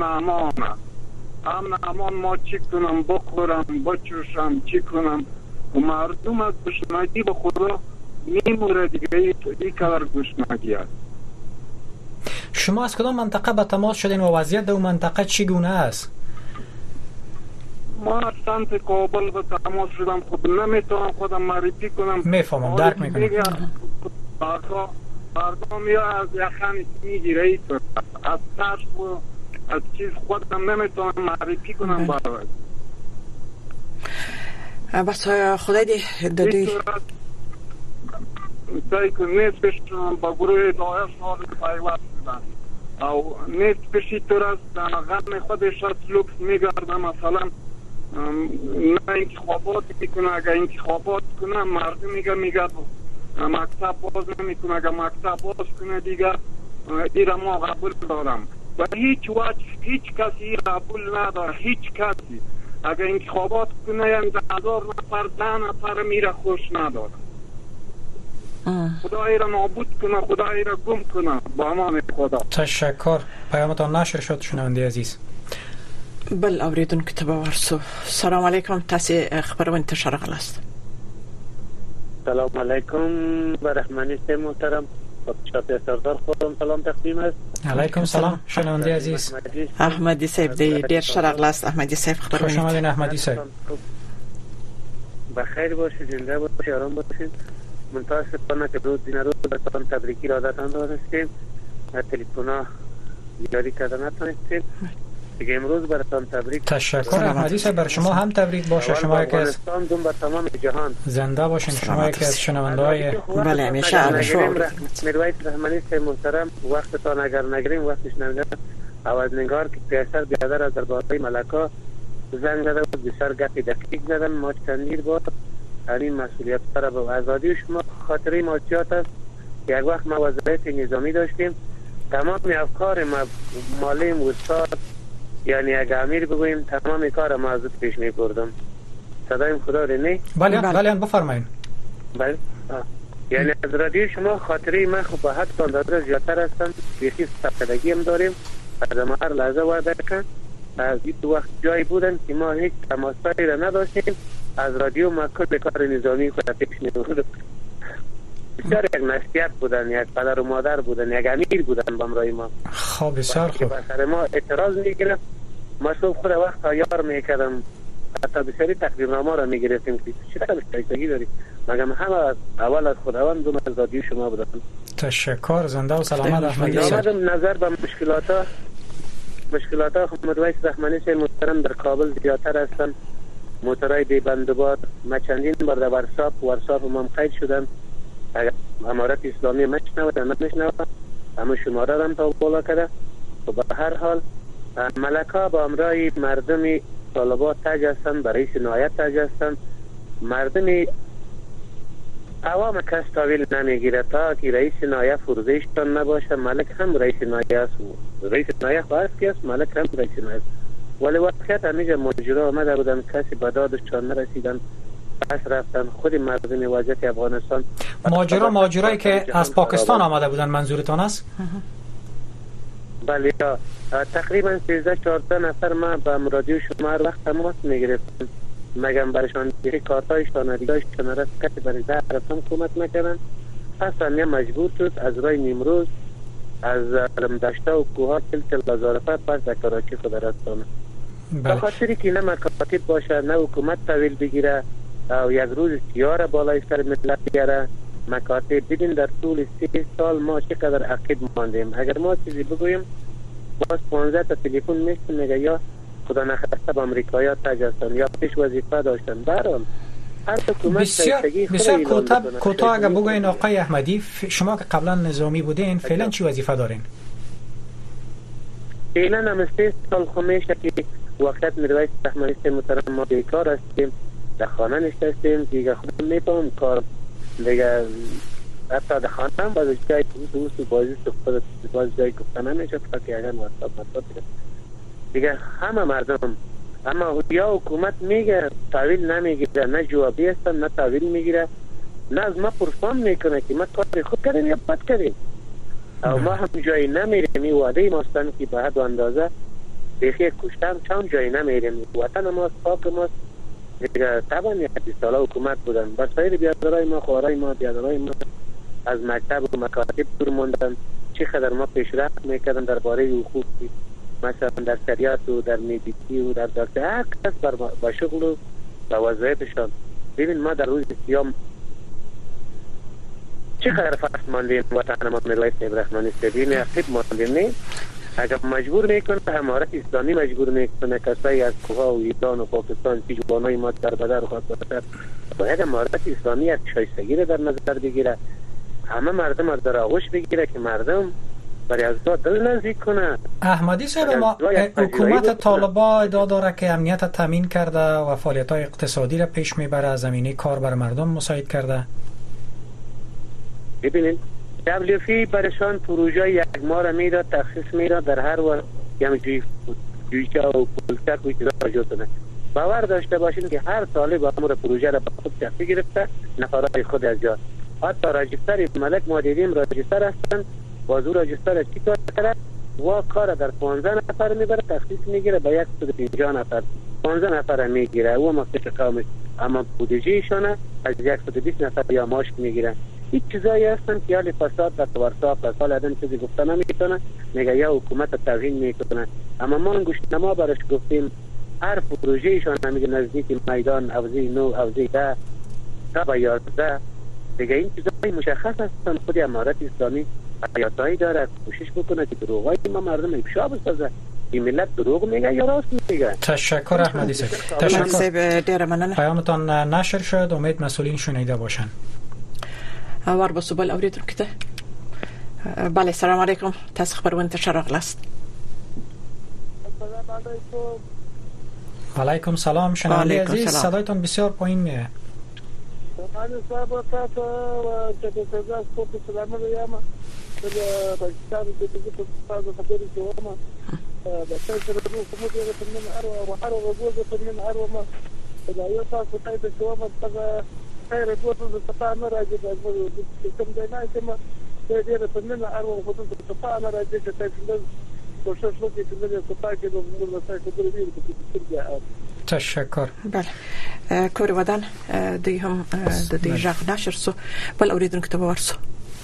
هم نامان ما چی کنم بخورم بچوشم چی کنم و مردم از گشنگی به خدا میموره دیگه. این کار گشنگی است.
شما از کدام منطقه به تماس شدین و وضعیت در اون منطقه چگونه است؟
ما از سمت کابل به تماس شدم خود نمیتونم خودم معرفی کنم.
میفهمم درک میکنم.
مردم یا از یخنی میگیره از ترس و از چیز خودم نمیتونم معرفی کنم برای
بس خدای دی دادی
سعی کن نیست بشتم با گروه دایش حال پیوست شدن او نیست بشی طور است غم خودش از لکس میگرده مثلا نه انتخابات میکنه اگر انتخابات کنه مردم میگه مکتب باز نمیکنه اگر مکتب باز کنه دیگه ایره ما قبول دارم و هیچ وجه هیچ کسی قبول نداره. هیچ کسی اگر انتخابات کنه 1000 نفر 10 نفر میره خوش نداره. خدا ایره نابود کنه خدا ایره گم کنه با امان خدا.
تشکر. پیامتان نشر شد شنونده عزیز.
بل اوریدونکو ته ورسو. سلام علیکم. تاسو خبرونه ته شرق لاست.
سلام علیکم و رحمانی صاحب محترم. شاته سردار خودم سلام تقدیم است.
علیکم سلام شنونده عزیز.
احمدی صاحب دی ډیر شرق لاست. احمدی صاحب خبرونه.
خوش آمدید احمدی صاحب.
بخیر باشید زنده باشید آرام باشید. متاسفانه که روز دینا روز براتون تبریکی را دادن داشتیم. تلفن‌ها یاری کردن نتونستیم.
دیگه امروز براتون تبریک.
تشکر احمدی صاحب، بر شما هم تبریک باشه. شما یکی از
بر تمام جهان
زنده باشین. شما یکی از شنونده‌های
بله همیشه
میرویس رحمانی صاحب محترم، وقتتان اگر نگیریم وقتش نمیاد آوازنگار که پیاسر بیادر از درباره ملکا زنگ زده بود، بسیار گپی دقیق زدن. ما چندین بار این مسئولیت را به آزادی شما خاطره ماچیات است. یک وقت ما وزارت نظامی داشتیم، تمام افکار ما معلم استاد یعنی اگه امیر بگویم تمام کار ما از پیش می بردم. صدایم خدا رو نه؟
بله بفرمایید.
بله یعنی از رادیو شما خاطره من خب با حد اندازه زیادتر هستم، بیخی سفتگی هم داریم. از ما هر لحظه وعده کن از این وقت جایی بودن که ما هیچ تماسایی را نداشتیم، از رادیو ما کل کار نظامی خود پیش می بردم. بسیار یک نصیحت بودن، یک پدر و مادر بودن، یک امیر بودن بامرای ما.
خب بسیار خوب.
بسر ما اعتراض میگرفت، ما صبح خود وقت تیار میکردم، حتی بسیاری تقدیرنامه را میگرفتیم که چرا شایستگی داری، مگم همه اول از خداوند دوم از رادیو شما بودن.
تشکر، زنده و سلامت احمدی صاحب.
آمدم نظر به مشکلات میرویس رحمانی صاحب محترم در کابل زیادتر هستن. موتورای بی بندبار ما چندین بار در ورساپ هم قید شدن. اگر امارت اسلامی نمیشنوه اما شماره را هم تا بالا کرده. و به هر حال ملکا با امرای مردم طالبات تاج هستن، به رئیس نایب تاج هستن. مردم عوام کس تاویل نمیگیره تا که رئیس نایب فرزیشتان نباشه. ملک هم رئیس نایب است، رئیس نایب هست که است، ملک هم رئیس نایب. ولی واقعیت همیشه ماجرا آمده بودن، کسی به دادشان نرسیدن، پس رفتن. خود مردم وضعیت افغانستان
ماجرایی که از پاکستان آمده بودن منظورتان است؟
بله تقریبا 13-14 نفر ما با رادیو شما هر وقت تماس میگرفتن، مگم برشان دیگه کارتایشان دیگهشان رست کسی برای ده رسم کمک نکردن. اصلا مجبور شد از رای نیمروز از دشته و کوها کل لازارفه پس در کراچی خود رستانه. به خاطری که نه مکاتب باشه نه حکومت تحویل بگیره او یک روز سیاره بالای سر ملت بیاره. مکاتب ببین در طول 3 سال ما چقدر عقب ماندیم. اگر ما چیزی بگویم باز 15 تا تلفن میشتن میگه یا خدا نخواسته با امریکایی‌ها تاج هستن یا پیش وظیفه داشتن. برام هر حکومت
بسیار کوتاه اگر بگوین آقای احمدی، شما که قبلا نظامی بودین فعلا چی وظیفه دارین؟
فعلا هم 3 سال خمیشه که وقت میرویس رحمانی صاحب محترم ما بیکار هستیم، در خانه نشستیم دیگه. خودم میفهم کار دیگه، حتی در خانه هم باز جای دوست و بازی خود باز جای گفتن نمیشه که اگر مطلب دیگه همه مردم. اما یا حکومت میگه تحویل نمیگیره، نه جوابی هستن نه تحویل میگیره، نه از ما پرسان میکنه که ما کار خود کردیم یا بد کردیم. او ما هم جایی نمیریم. این وعده ماستن که به حد و اندازه بیخی کشتم چند جایی نمیریم. وطن ما پاک ماست دیگه. طبعا یک 20 ساله حکومت بودن، بس خیر بیادرای ما خوارای ما بیادرای ما از مکتب و مکاتب دور موندن. چقدر ما پیشرفت میکردن درباره حقوق، مثلا در شریعت و در میدیسی و در دکتر هر کس با شغل و با وظایفشان. ببین ما در روز سیام چقدر فرصت ماندیم وطن ما میرویس رحمانی صاحب عقب ماندیم. نه اگر مجبور میکنه امارت اسلامی مجبور میکنه کسایی از کوها و ایران و پاکستان که جوانای ما در بدر خواست باید امارت اسلامی یک شایستگی را در نظر بگیره، همه مردم را در آغوش بگیره که مردم برای از دل نزدیک کنه.
احمدی صاحب ما حکومت طالبان ادعا داره که امنیت تامین کرده و فعالیت‌های اقتصادی را پیش میبره، از زمینه کار بر مردم مساعد کرده.
ببینید WFP برشان پروژه یک ماه میداد، تخصیص میداد در هر وقت یعنی جویچه و پولچک و چیزا جوتونه. باور داشته باشین که هر طالب امور پروژه را به خود شخصی گرفته، نفرای خود از جا. حتی راجستر ملک ما دیدیم راجستر هستن، بازو راجستر چی کار کرد و کار در 15 نفر میبره، تخصیص میگیره به 150 نفر 15 نفر میگیره او مفتش قومش، اما بودجهشونه از 120 نفر یا ماش میگیره. این چیزایی هستن که حال فساد در ورساف از حال آدم چیزی گفته نمیتونه، میگه یا حکومت توهین میکنه. اما ما گوشنما برش گفتیم هر پروژهشون میگه نزدیک میدان اوزی 9 اوزی 10 تا به 11 دیگه. این چیزایی مشخص هستن. خود امارت اسلامی حیاتایی داره، کوشش بکنه که دروغای ما مردم افشا بسازه. این ملت دروغ میگه یا راست میگه.
تشکر احمدی صاحب.
تشکر ډیر مننه.
پیامتان نشر شد، امید مسئولین شنیده باشن.
ور به سوبل اوریدونکو ته. بله سلام علیکم، تاسو خبرونه ته راغلاست.
علیکم سلام شنونده عزیز، صدایتان بسیار پایین میاد.
من صاحب تاسو چې تاسو په سلام علیکم د پاکستان د تاسو خبرې کوم د تاسو د کومو د من ارو وګورځ په من ارو ما دا یو تاسو ته د کومه څنګه خیر دوه د تفاهم راځي د کوم ځای نه چې ما د دې په من ارو په تفاهم راځي چې تاسو کوشش وکړئ چې د تفاهم د موږ سره خبرې وکړو.
تشکر. بله کور ودان دوی هم د دې ژغ نشر سو بل اوریدونکو ته ورسو.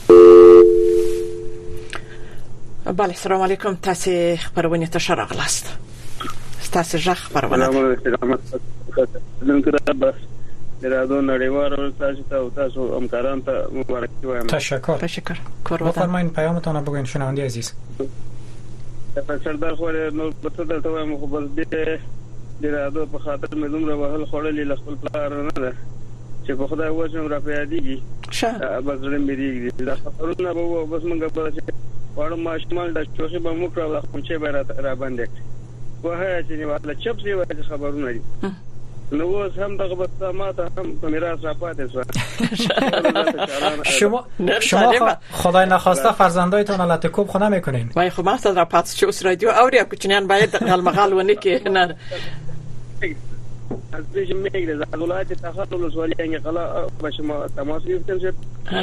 بله سلام علیکم، تاسو خبرونه ته راغلاست. تاسو ژغ خبرونه.
درادو نړیوال او تاسو همکاران ته مبارکي وایم.
تشکر. کور ودان.
بفرمایئ پیامتان بگوین شنونده عزیز.
سردار خو نو په څه درته وایم خو بس دې درادو په خاطر مې دومره وهل خوړلې لخل پلار نه ده چې په خدای وژم را پیادېږي بس زړه مې ریږدي دا خبرونه به بس موږ په وړو ماشومان د چوخي به موږ را خونچې به را باندې وه چې والا چپ سی وایي خبرونه دي نو اوس هم دغه بس ماته هم په میراث را پاتې
شما خدای نخواسته فرزندایتون علت کوب خو نمیکنین.
وای خب ما را پاتې شو اوس رادیو اوریا کوچنیان باید غلمغال ونه کې نه
از پیش میگیره زغلات تخلل سوالی قلا باشه ما تماس گرفتیم شد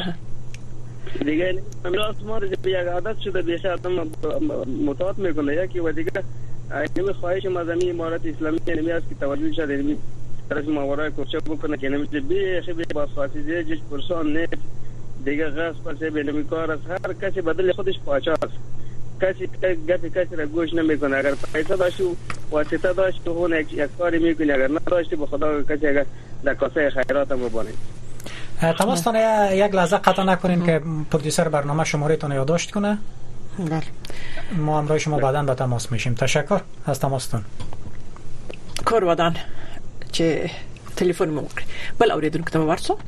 دیگه میراث ما رو به یک عادت شده بیشتر آدم متعاطف میکنه یکی و دیگه اینمی خواهش مذهبی امارت اسلامی اینمی است که توجه شد اینمی طرف ماورای کوچه بکنه که اینمی بیخی با خاصیه جش پرسان نه دیگه غصب پسه اینمی کار است هر کسی بدل خودش پاچه است کسی گپی کسی را گوش نمیکنه اگر پیسه داشتی واسطه داشتی اون یک کاری میکنی اگر نداشتی به خدا کسی اگر در کاسه خیرات هم ببانید.
تماستان یک لحظه قطع نکنین که پرودیسر برنامه شمارهتون یادداشت کنه.
بله
ما همراه شما بعداً به تماس میشیم. تشکر از تماستون.
کور ودان چې تلیفون مو وکړي بل اوریدونکو ته ورسو.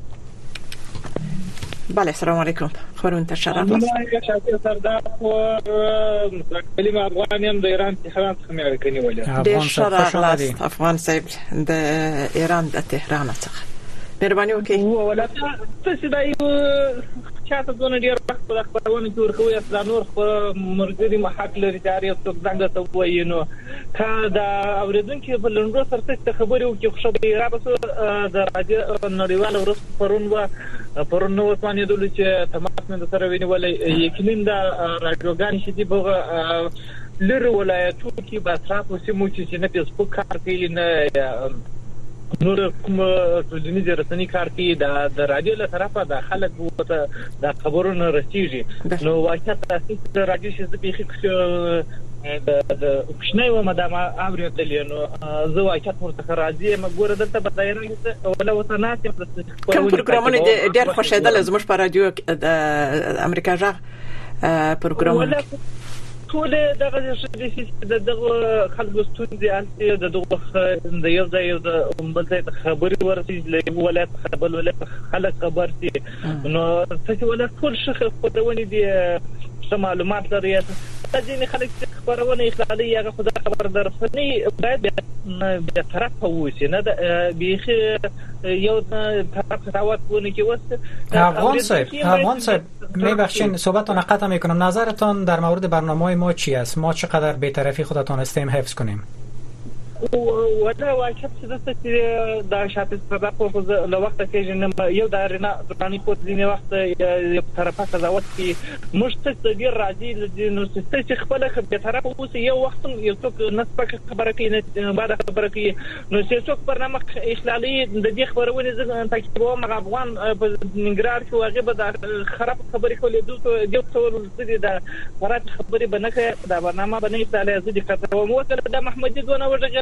بله سلام علیکم، خبرونه ته شرافت
سردار کلیم افغان یم د ایران تهران څخه مې اړیکې نیولې.
ډېر شرافت افغان صاحب د ایران د تهران څخه مهرباني وکړئ.
ولته څه دا یو چاته دونه ډیر وخت په خبرونه کې ورخوي اصلا نور مرګري محق لري جاري څوک څنګه ته وایي نو کا دا اوریدونکو په لندو سره خبرې وکړي خو به را بس د راډیو نړیوال ورس پرون نو وسمانه دول چې تماس مې سره وینولې یقینا دا راډیوګان شې دی بغه لره ولایتو کې با تاسو سیمو چې نه فیسبوک کار کوي نه نور کوم ټولنیز رسنۍ کار کوي د رادیو له طرفه د خلک وته د خبرونو رسیږي نو واقعیت تاسو د رادیو شې د کوښنۍ و مدام اوریدل نو زه واقعیت ورته راځي مګور دلته په دایره کې ولا وطنات
کوم پروګرامونه ډېر خوشاله زموږ په رادیو د امریکا ژغ پروګرامونه
ټول دغه دغه خلکو ستوندې د یو ځای د بل ځای خبري ورسي ولایت خبر ولایت خلک خبر دي نو څه ولایت ټول شخص خبرونه دي معلومات لري ځینې خلک خبرونه اخلالي یا خبر درسني باید به طرف ووسی نه بیخي یو طرف تاوت ونه کې وست.
افغان صاحب میبخشین صحبتتون قطع میکنم. نظرتون در مورد برنامه‌های ما چی است؟ ما چقدر بی‌طرفی خودتون استیم حفظ کنیم؟
ودا واکت چې دا شاته سبب خو له وخت کې جن یو دارنه ځاني په ځینې وخت یو طرفه قضاوت کی مشته د راځي نو چې خپل به طرف اوس یو وخت یو څوک نسبه خبره کوي نه بعد خبره کوي نو چې څوک برنامه اخلالي د دې خبرونه ځکه تکتیبو مغ افغان په ننګرهار کې واغې به خراب خبرې کولې دوه څول د فرات خبرې بنکه دا برنامه بنې تعالی زدي کتو مو د محمدي دونه وجه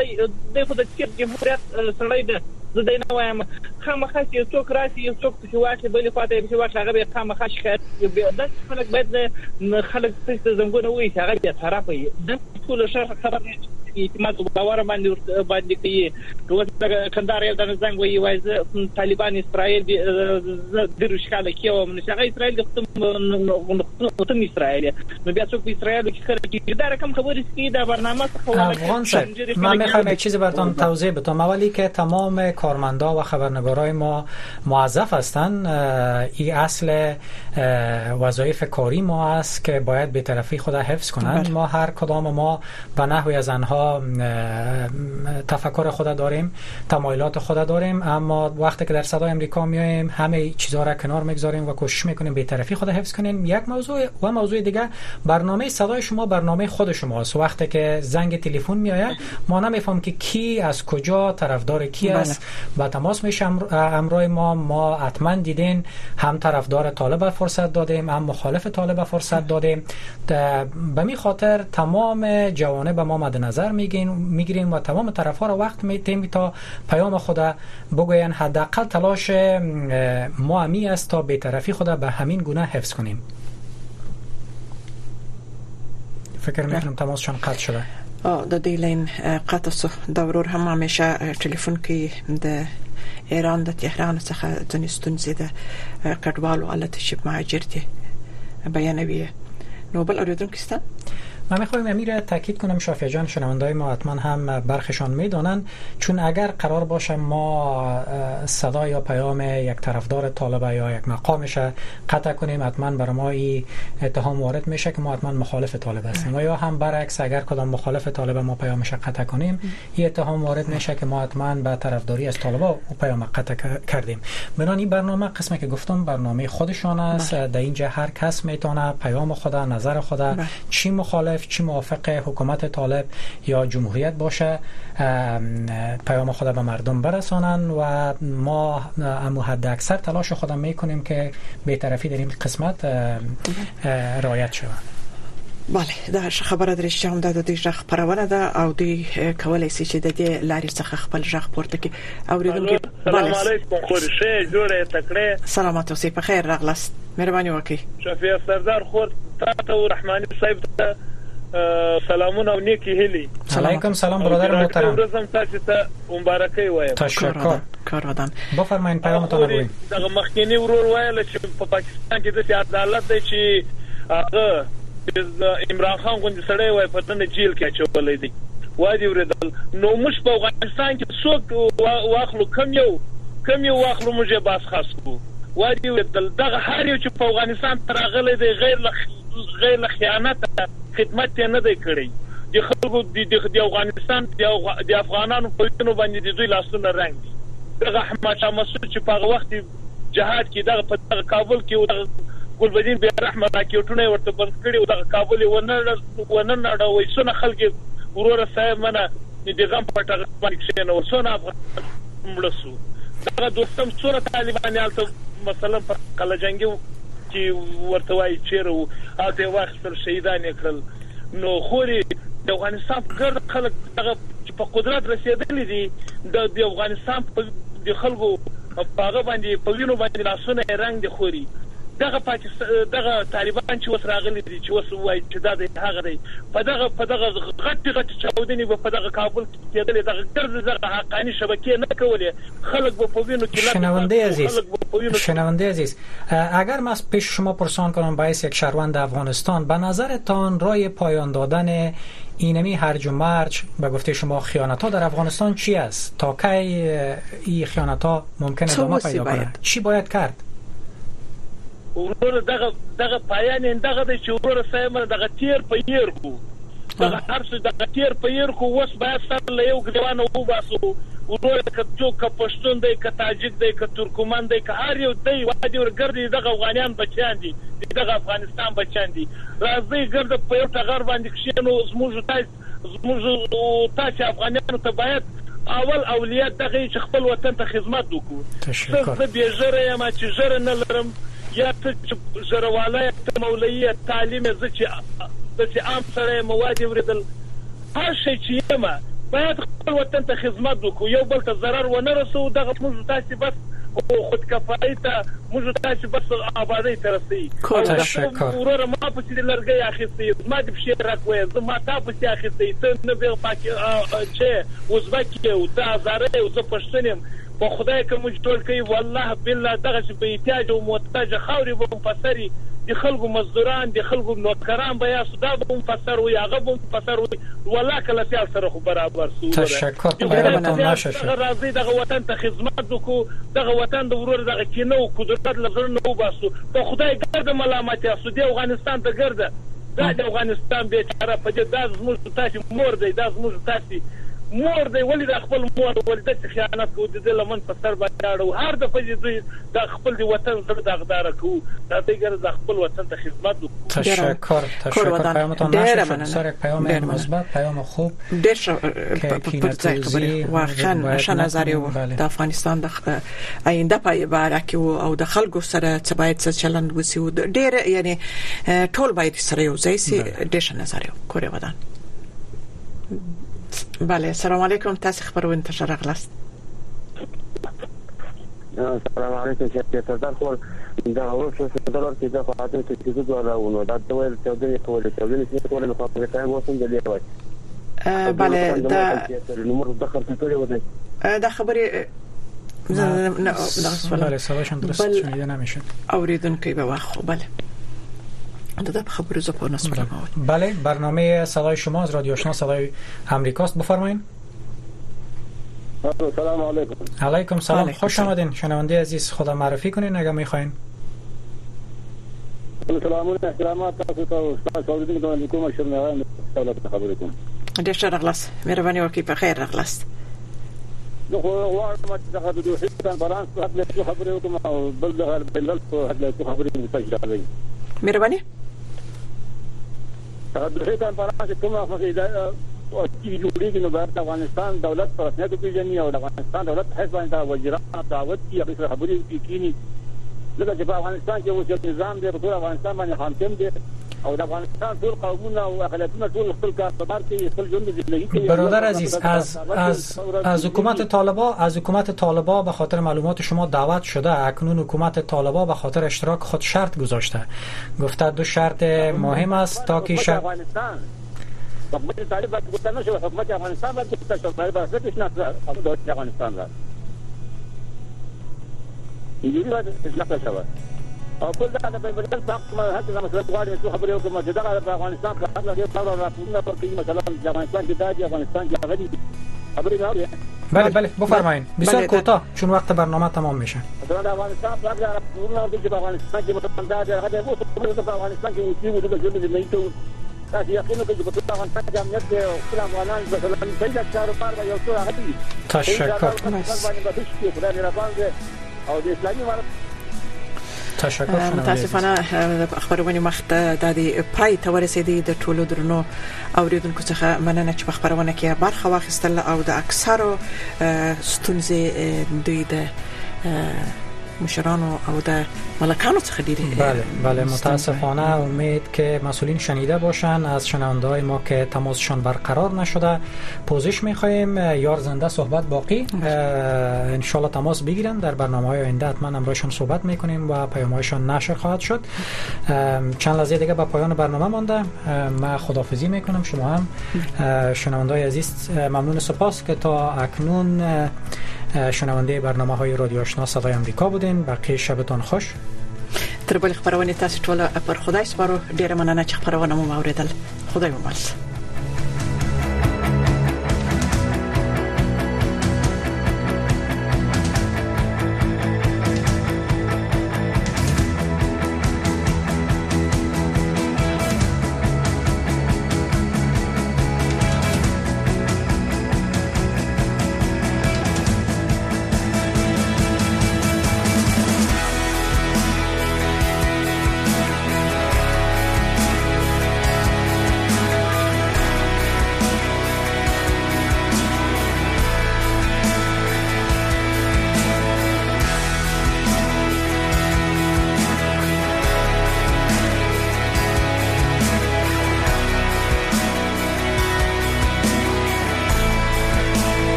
د خو د جمهوریت سړی ده زه دا نه وایم خامخا چې څوک راشي یو څوک چې واخلي بلې خواته به واخلي هغه به خامخا شکایت د خلک باید خلک څه زنګونه وي چې هغه به طرف وي د ټول شهر خبر اعتماد باور باندې کوي کومه کندهار یو د زنګ وي وایي طالبان اسرائیل د روشکاله کیو من شغه اسرائیل د ختم اسرائیل نو بیا څوک اسرائیل کې خلک دا رقم خبرې کی دا برنامه
افغان صاحب من میخوام یک چیزی براتون توضیح بدم. اولی که تمام کارمندا و خبرنگارای ما موظف هستند، این اصل وظایف کاری ما است که باید بی‌طرفی خود حفظ کنند. ما هر کدام ما به نحوی از آنها تفکر خود داریم، تمایلات خود داریم، اما وقتی که در صدای امریکا میایم همه چیزا را کنار میگذاریم و کوشش میکنیم بی‌طرفی خود حفظ کنیم. یک موضوع و موضوع دیگه، برنامه صدای شما برنامه خود شماست. وقتی که زنگ تلفن میآید ما نمیفهمیم که کی از کجا طرفدار کی است. با تماس میشه امروی ما حتما دیدین هم طرفدار طالب فرصت دادیم، هم مخالف طالب فرصت دادیم. به می خاطر تمام جوانب ما مد نظر میگیریم و تمام طرفا را وقت میتیم تا پیام خود بگوین. حداقل تلاش ما همی است تا بی‌طرفی خود به همین گونه حفظ کنیم. فکر میکنم تماسشان قطع شده.
د دې لین قطع سو دا ورور هم همیشه ټلیفون کې د ایران د تهران څخه ځنې ستونزې د کډوالو حالت چې مهاجر دي بیانوي. نو بل اوریدونکو است
من میخوایم امیر تاکید کنم شافعی جان، شنوندای ما حتما هم برخشان میدونن، چون اگر قرار باشه ما صدا یا پیام یک طرفدار طالب یا یک مقامش قطع کنیم، حتما برای ما این اتهام وارد میشه که ما حتما مخالف طالب هستیم. و یا هم برعکس، اگر کدام مخالف طالب ما پیامش قطع کنیم، این اتهام وارد میشه که ما حتما به طرفداری از طالب و پیام قطع کردیم. بنابراین این برنامه قسمی که گفتم برنامه خودشان است. در اینجا هر کس میتونه پیام خود، نظر خود، چی مخالف چی موافق حکومت طالب یا جمهوریت باشه پیام خود به مردم برسانن و ما امو حد اکثر تلاش خودم میکنیم که بی‌طرفی در این قسمت رعایت شود.
بله، دا خبره درې چې هم د دې ژغ پرونه ده او دی کولای شي چې د دې لارې څخه خپل ژغ پورته کړي. اوریدونکو
سلام علیکم، خورشه جوړه تکړه
سلامات اوسئ، په خیر راغلاست، مهرباني وکړئ.
شفیع سردار خور تاسو او رحماني صاحب ته سلامونه او نیکی هیلي.
علیکم سلام برادر محترم،
ورځم تاسو ته مبارکي وایم.
تشکر.
کارودان
بفرمایئ پیغامتون بگوئید.
دغه مخکینی ورور وایل چې په پاکستان کې د عدالت دی چې هغه عمران خان غوندې سړی وای په دنه جیل کې اچولې دي. وادي ورېدل نو موږ په افغانستان کې څوک واخلو کم یو واخلو موږ باس خاص کو. وادي ورېدل دغه هر یو چې په افغانستان ترغلې دی غیر له خیانت خدمت نه دی کړی. د خلکو د افغانستان د افغانانو په وینو باندې د دوی لاسونه رنګ دي. دغه احمد شاه مسعود چې په هغه وخت جهاد کې دغه په کابل کې ګلبدین بیا رحمت راکېټونه ورته بند کړي او دغه کابل ونه نړوي. څونه خلک وروره صاحب منه د غم په ټغ باندې کښېنول، څونه افغان مړه سو. دغه دوستم څونه طالبان هلته مثلا په قلجنګي چې ورته وایي چیرې وو هلته یې واخیستل شهیدان یې کړل. نو خورې د افغانستان ګرد خلک دغه چې په قدرت رسېدلي دي د افغانستان د خلکو په هغه باندې په وینو باندې لاسونه یې رنګ دي. خوري دغه طالبان چې اوس راغلي دي چې اوس وایي چې دا د هغه دی په دغه غټ چاودنې به په دغه کابل کې کېدلې، دغه ګرد دغه حقاني شبکې نه کولې، خلک به په وینو کې.
شنونده عزیز، اگر من پیش شما پرسان کنم باعث یک شهروند افغانستان، به نظرتان رای پایان دادن اینمی هرج و مرج به گفته شما خیانت‌ها در افغانستان چی است؟ تا کی این خیانت‌ها ممکنه ادامه پیدا کنند؟ چی باید کرد؟
ورور دغه پایان دغه د چورور سايمه دغه تیر په ير کو دغه هر څه دغه تیر په ير کو وس باید سره له یو ګریوان او باسو. ورور کڅو ک پښتون دی ک تاجک دی ک ترکمان دی ک هر یو دی وادي ورګردي دغه افغانان بچیان دي، دغه افغانستان بچیان دي. راځي ګرد په یو ټغر باندې کښینو زموږ تاسو افغانانو ته باید اول اولیت دغه چې خپل وطن ته خدمت وکړو. زه به ژره ما چې ژره نه لرم یا ته ژرواله ته مولوی تعلیم زه چې عام سره مواد ورېدل هر شي چې ما
باید خپل وطن ته خدمت وکړو، یو بل ته ضرر ونه رسو. دغه موږ تاسو بس خود کفایي ته موږ تاسو بس آبادی ته رسي. ورور ما په دې لرګي اخیستي، ما دې په راکوي، زه ما تا په اخیستي، ته نه به پاکي چې وزبکی او ته زاره او ته پښتنیم. په خدای کوم جوړ کوي والله بالله دغه چې په احتیاج او محتاج خاوري به مفسري د خلکو مزدوران د خلکو نوکران به یا صدا به مفسر وي، هغه به مفسر وي. والله کله سیال سره خو برابر سو.
تشکر. پیغامتون نشه
راځي دغه وطن ته خدمت وکړو، دغه وطن د ورور دغه کینه او قدرت لزر نه وباسو. په خدای ګرد ملامت یا سودی افغانستان ته ګرد. دا د افغانستان بیچاره په دې داز موږ تاسو مور دی، داز موږ تاسو مور دی. ولې د خپل مور ولدت خیانت کوي، د لمن په سر باندې اړو هر د فجې د خپل دی وطن سره دغدار کوي. دا دیګر د خپل وطن ته خدمت وکړو.
تشکر. پیغامتون نشه سر پیام مثبت، پیام خوب.
ډېر په ځای خبرې واخن شنظری و د افغانستان د آینده په اړه کې او د خلکو سره څه باید څه چلند وسی و ډېر یعنی ټول باید سره یو ځای سي. ډېر شنظری کورې ودان. بله، السلام علیکم. تاسو خبرونه ته راغلاست.
السلام علیکم. چې سردار خو دا اوس دلار کې د خاطر ته چې دوه راوونو دا د ویل ته د کولې چې کولې په خاطر ته وسم د لیوای.
بله، دا
نمبر د خرڅ کړی و دی.
دا خبره نه
بله سوالشون درست شنیده نمیشه.
اوریدونکو به واخو. بله دا خبر زپونه سپارم.
بله، برنامه صدای شما از رادیو آشنا صدای آمریکاست. بفرمایید.
سلام علیکم.
علیکم سلام. خوش آمدین. شنونده عزیز خدا معرفی کنین اگه میخواین.
سلام و احترامات تاسو ته استاد سعودي کوم شرنه خبركم.
ډیر ښه راغلاست. مهرباني وکړئ. په خیر راغلاست.
نو غواړم چې دغه د دوه بالانس په حق له خبرې وکم او بل دغه بل په حق له خبرې متشابه.
مهرباني.
دا د هیڅ بالانس کومه فائدہ او چې جوړیږي نو د افغانستان دولت پر رسمیت پیژني او د افغانستان دولت حساب باندې وزیران دعوت کی هغه خبرې کیږي. لکه چې په افغانستان کې اوس نظام دی په افغانستان باندې حاکم دی او د افغانستان ټول قومونه او اقلیتونه ټول خپل کار کوي، خپل ژوند زندگی کوي.
برادر عزیز، از حکومت طالبان به خاطر معلومات شما دعوت شده. اکنون حکومت طالبان به خاطر اشتراک خود شرط گذاشته. گفته دو شرط مهم است تا که
حکومت طالبان گفته نشه حکومت افغانستان باید گفته شد برای بحثش نه دولت افغانستان را اینجوری باید اصلاح شود. او کل دا د بل پاک هڅه مثلا غواړي چې خبرې وکړم چې دا د افغانستان په اړه یو ډول راپورونه ورکړي. مثلا د افغانستان کې د افغانستان کې هغه خبرې نه.
بله بفرمایید. بسیار کوتاه چون وقت برنامه تمام میشه.
مثلا د افغانستان په اړه راپورونه ورکړي چې افغانستان کې متفاوت دي. هغه د افغانستان کې یو څه د ژوند زندگی ته تاسو یقین وکړئ چې په افغانستان کې امنیت دی او خپل افغانان مثلا پیدا کارو پر یو څه هغه دي.
تشکر.
او د اسلامي
تشکر.
متاسفانه خبرونه مخته د پای ته ورسېدې. د ټولو درنو اوریدونکو څخه مننه چې په خبرونه کې برخه واخیستل او د اکثرو ستونزې دوی د مشرانو او د ملکانو څخه دیده.
بله متاسفانه امید که مسئولین شنیده باشن. از شنونده‌های ما که تماسشان برقرار نشده پوزش می‌خوایم. یار زنده صحبت باقی. ان شاء الله تماس بگیرن. در برنامه‌های آینده حتما امروزشون صحبت می‌کنیم و پیام‌هایشان نشر خواهد شد. چند لحظه دیگه به پایان برنامه مانده. من خداحافظی می‌کنم. شما هم شنونده‌های عزیز ممنون سپاس که تا اکنون شنونده برنامه‌های رادیو آشنا صدای آمریکا بودین. بقیه شبتون خوش.
تر بل خبرونه تاسو ټول پر خدای سپارو. ډیره مننه چې خبرونه مو اوریدل. خدای مو مل.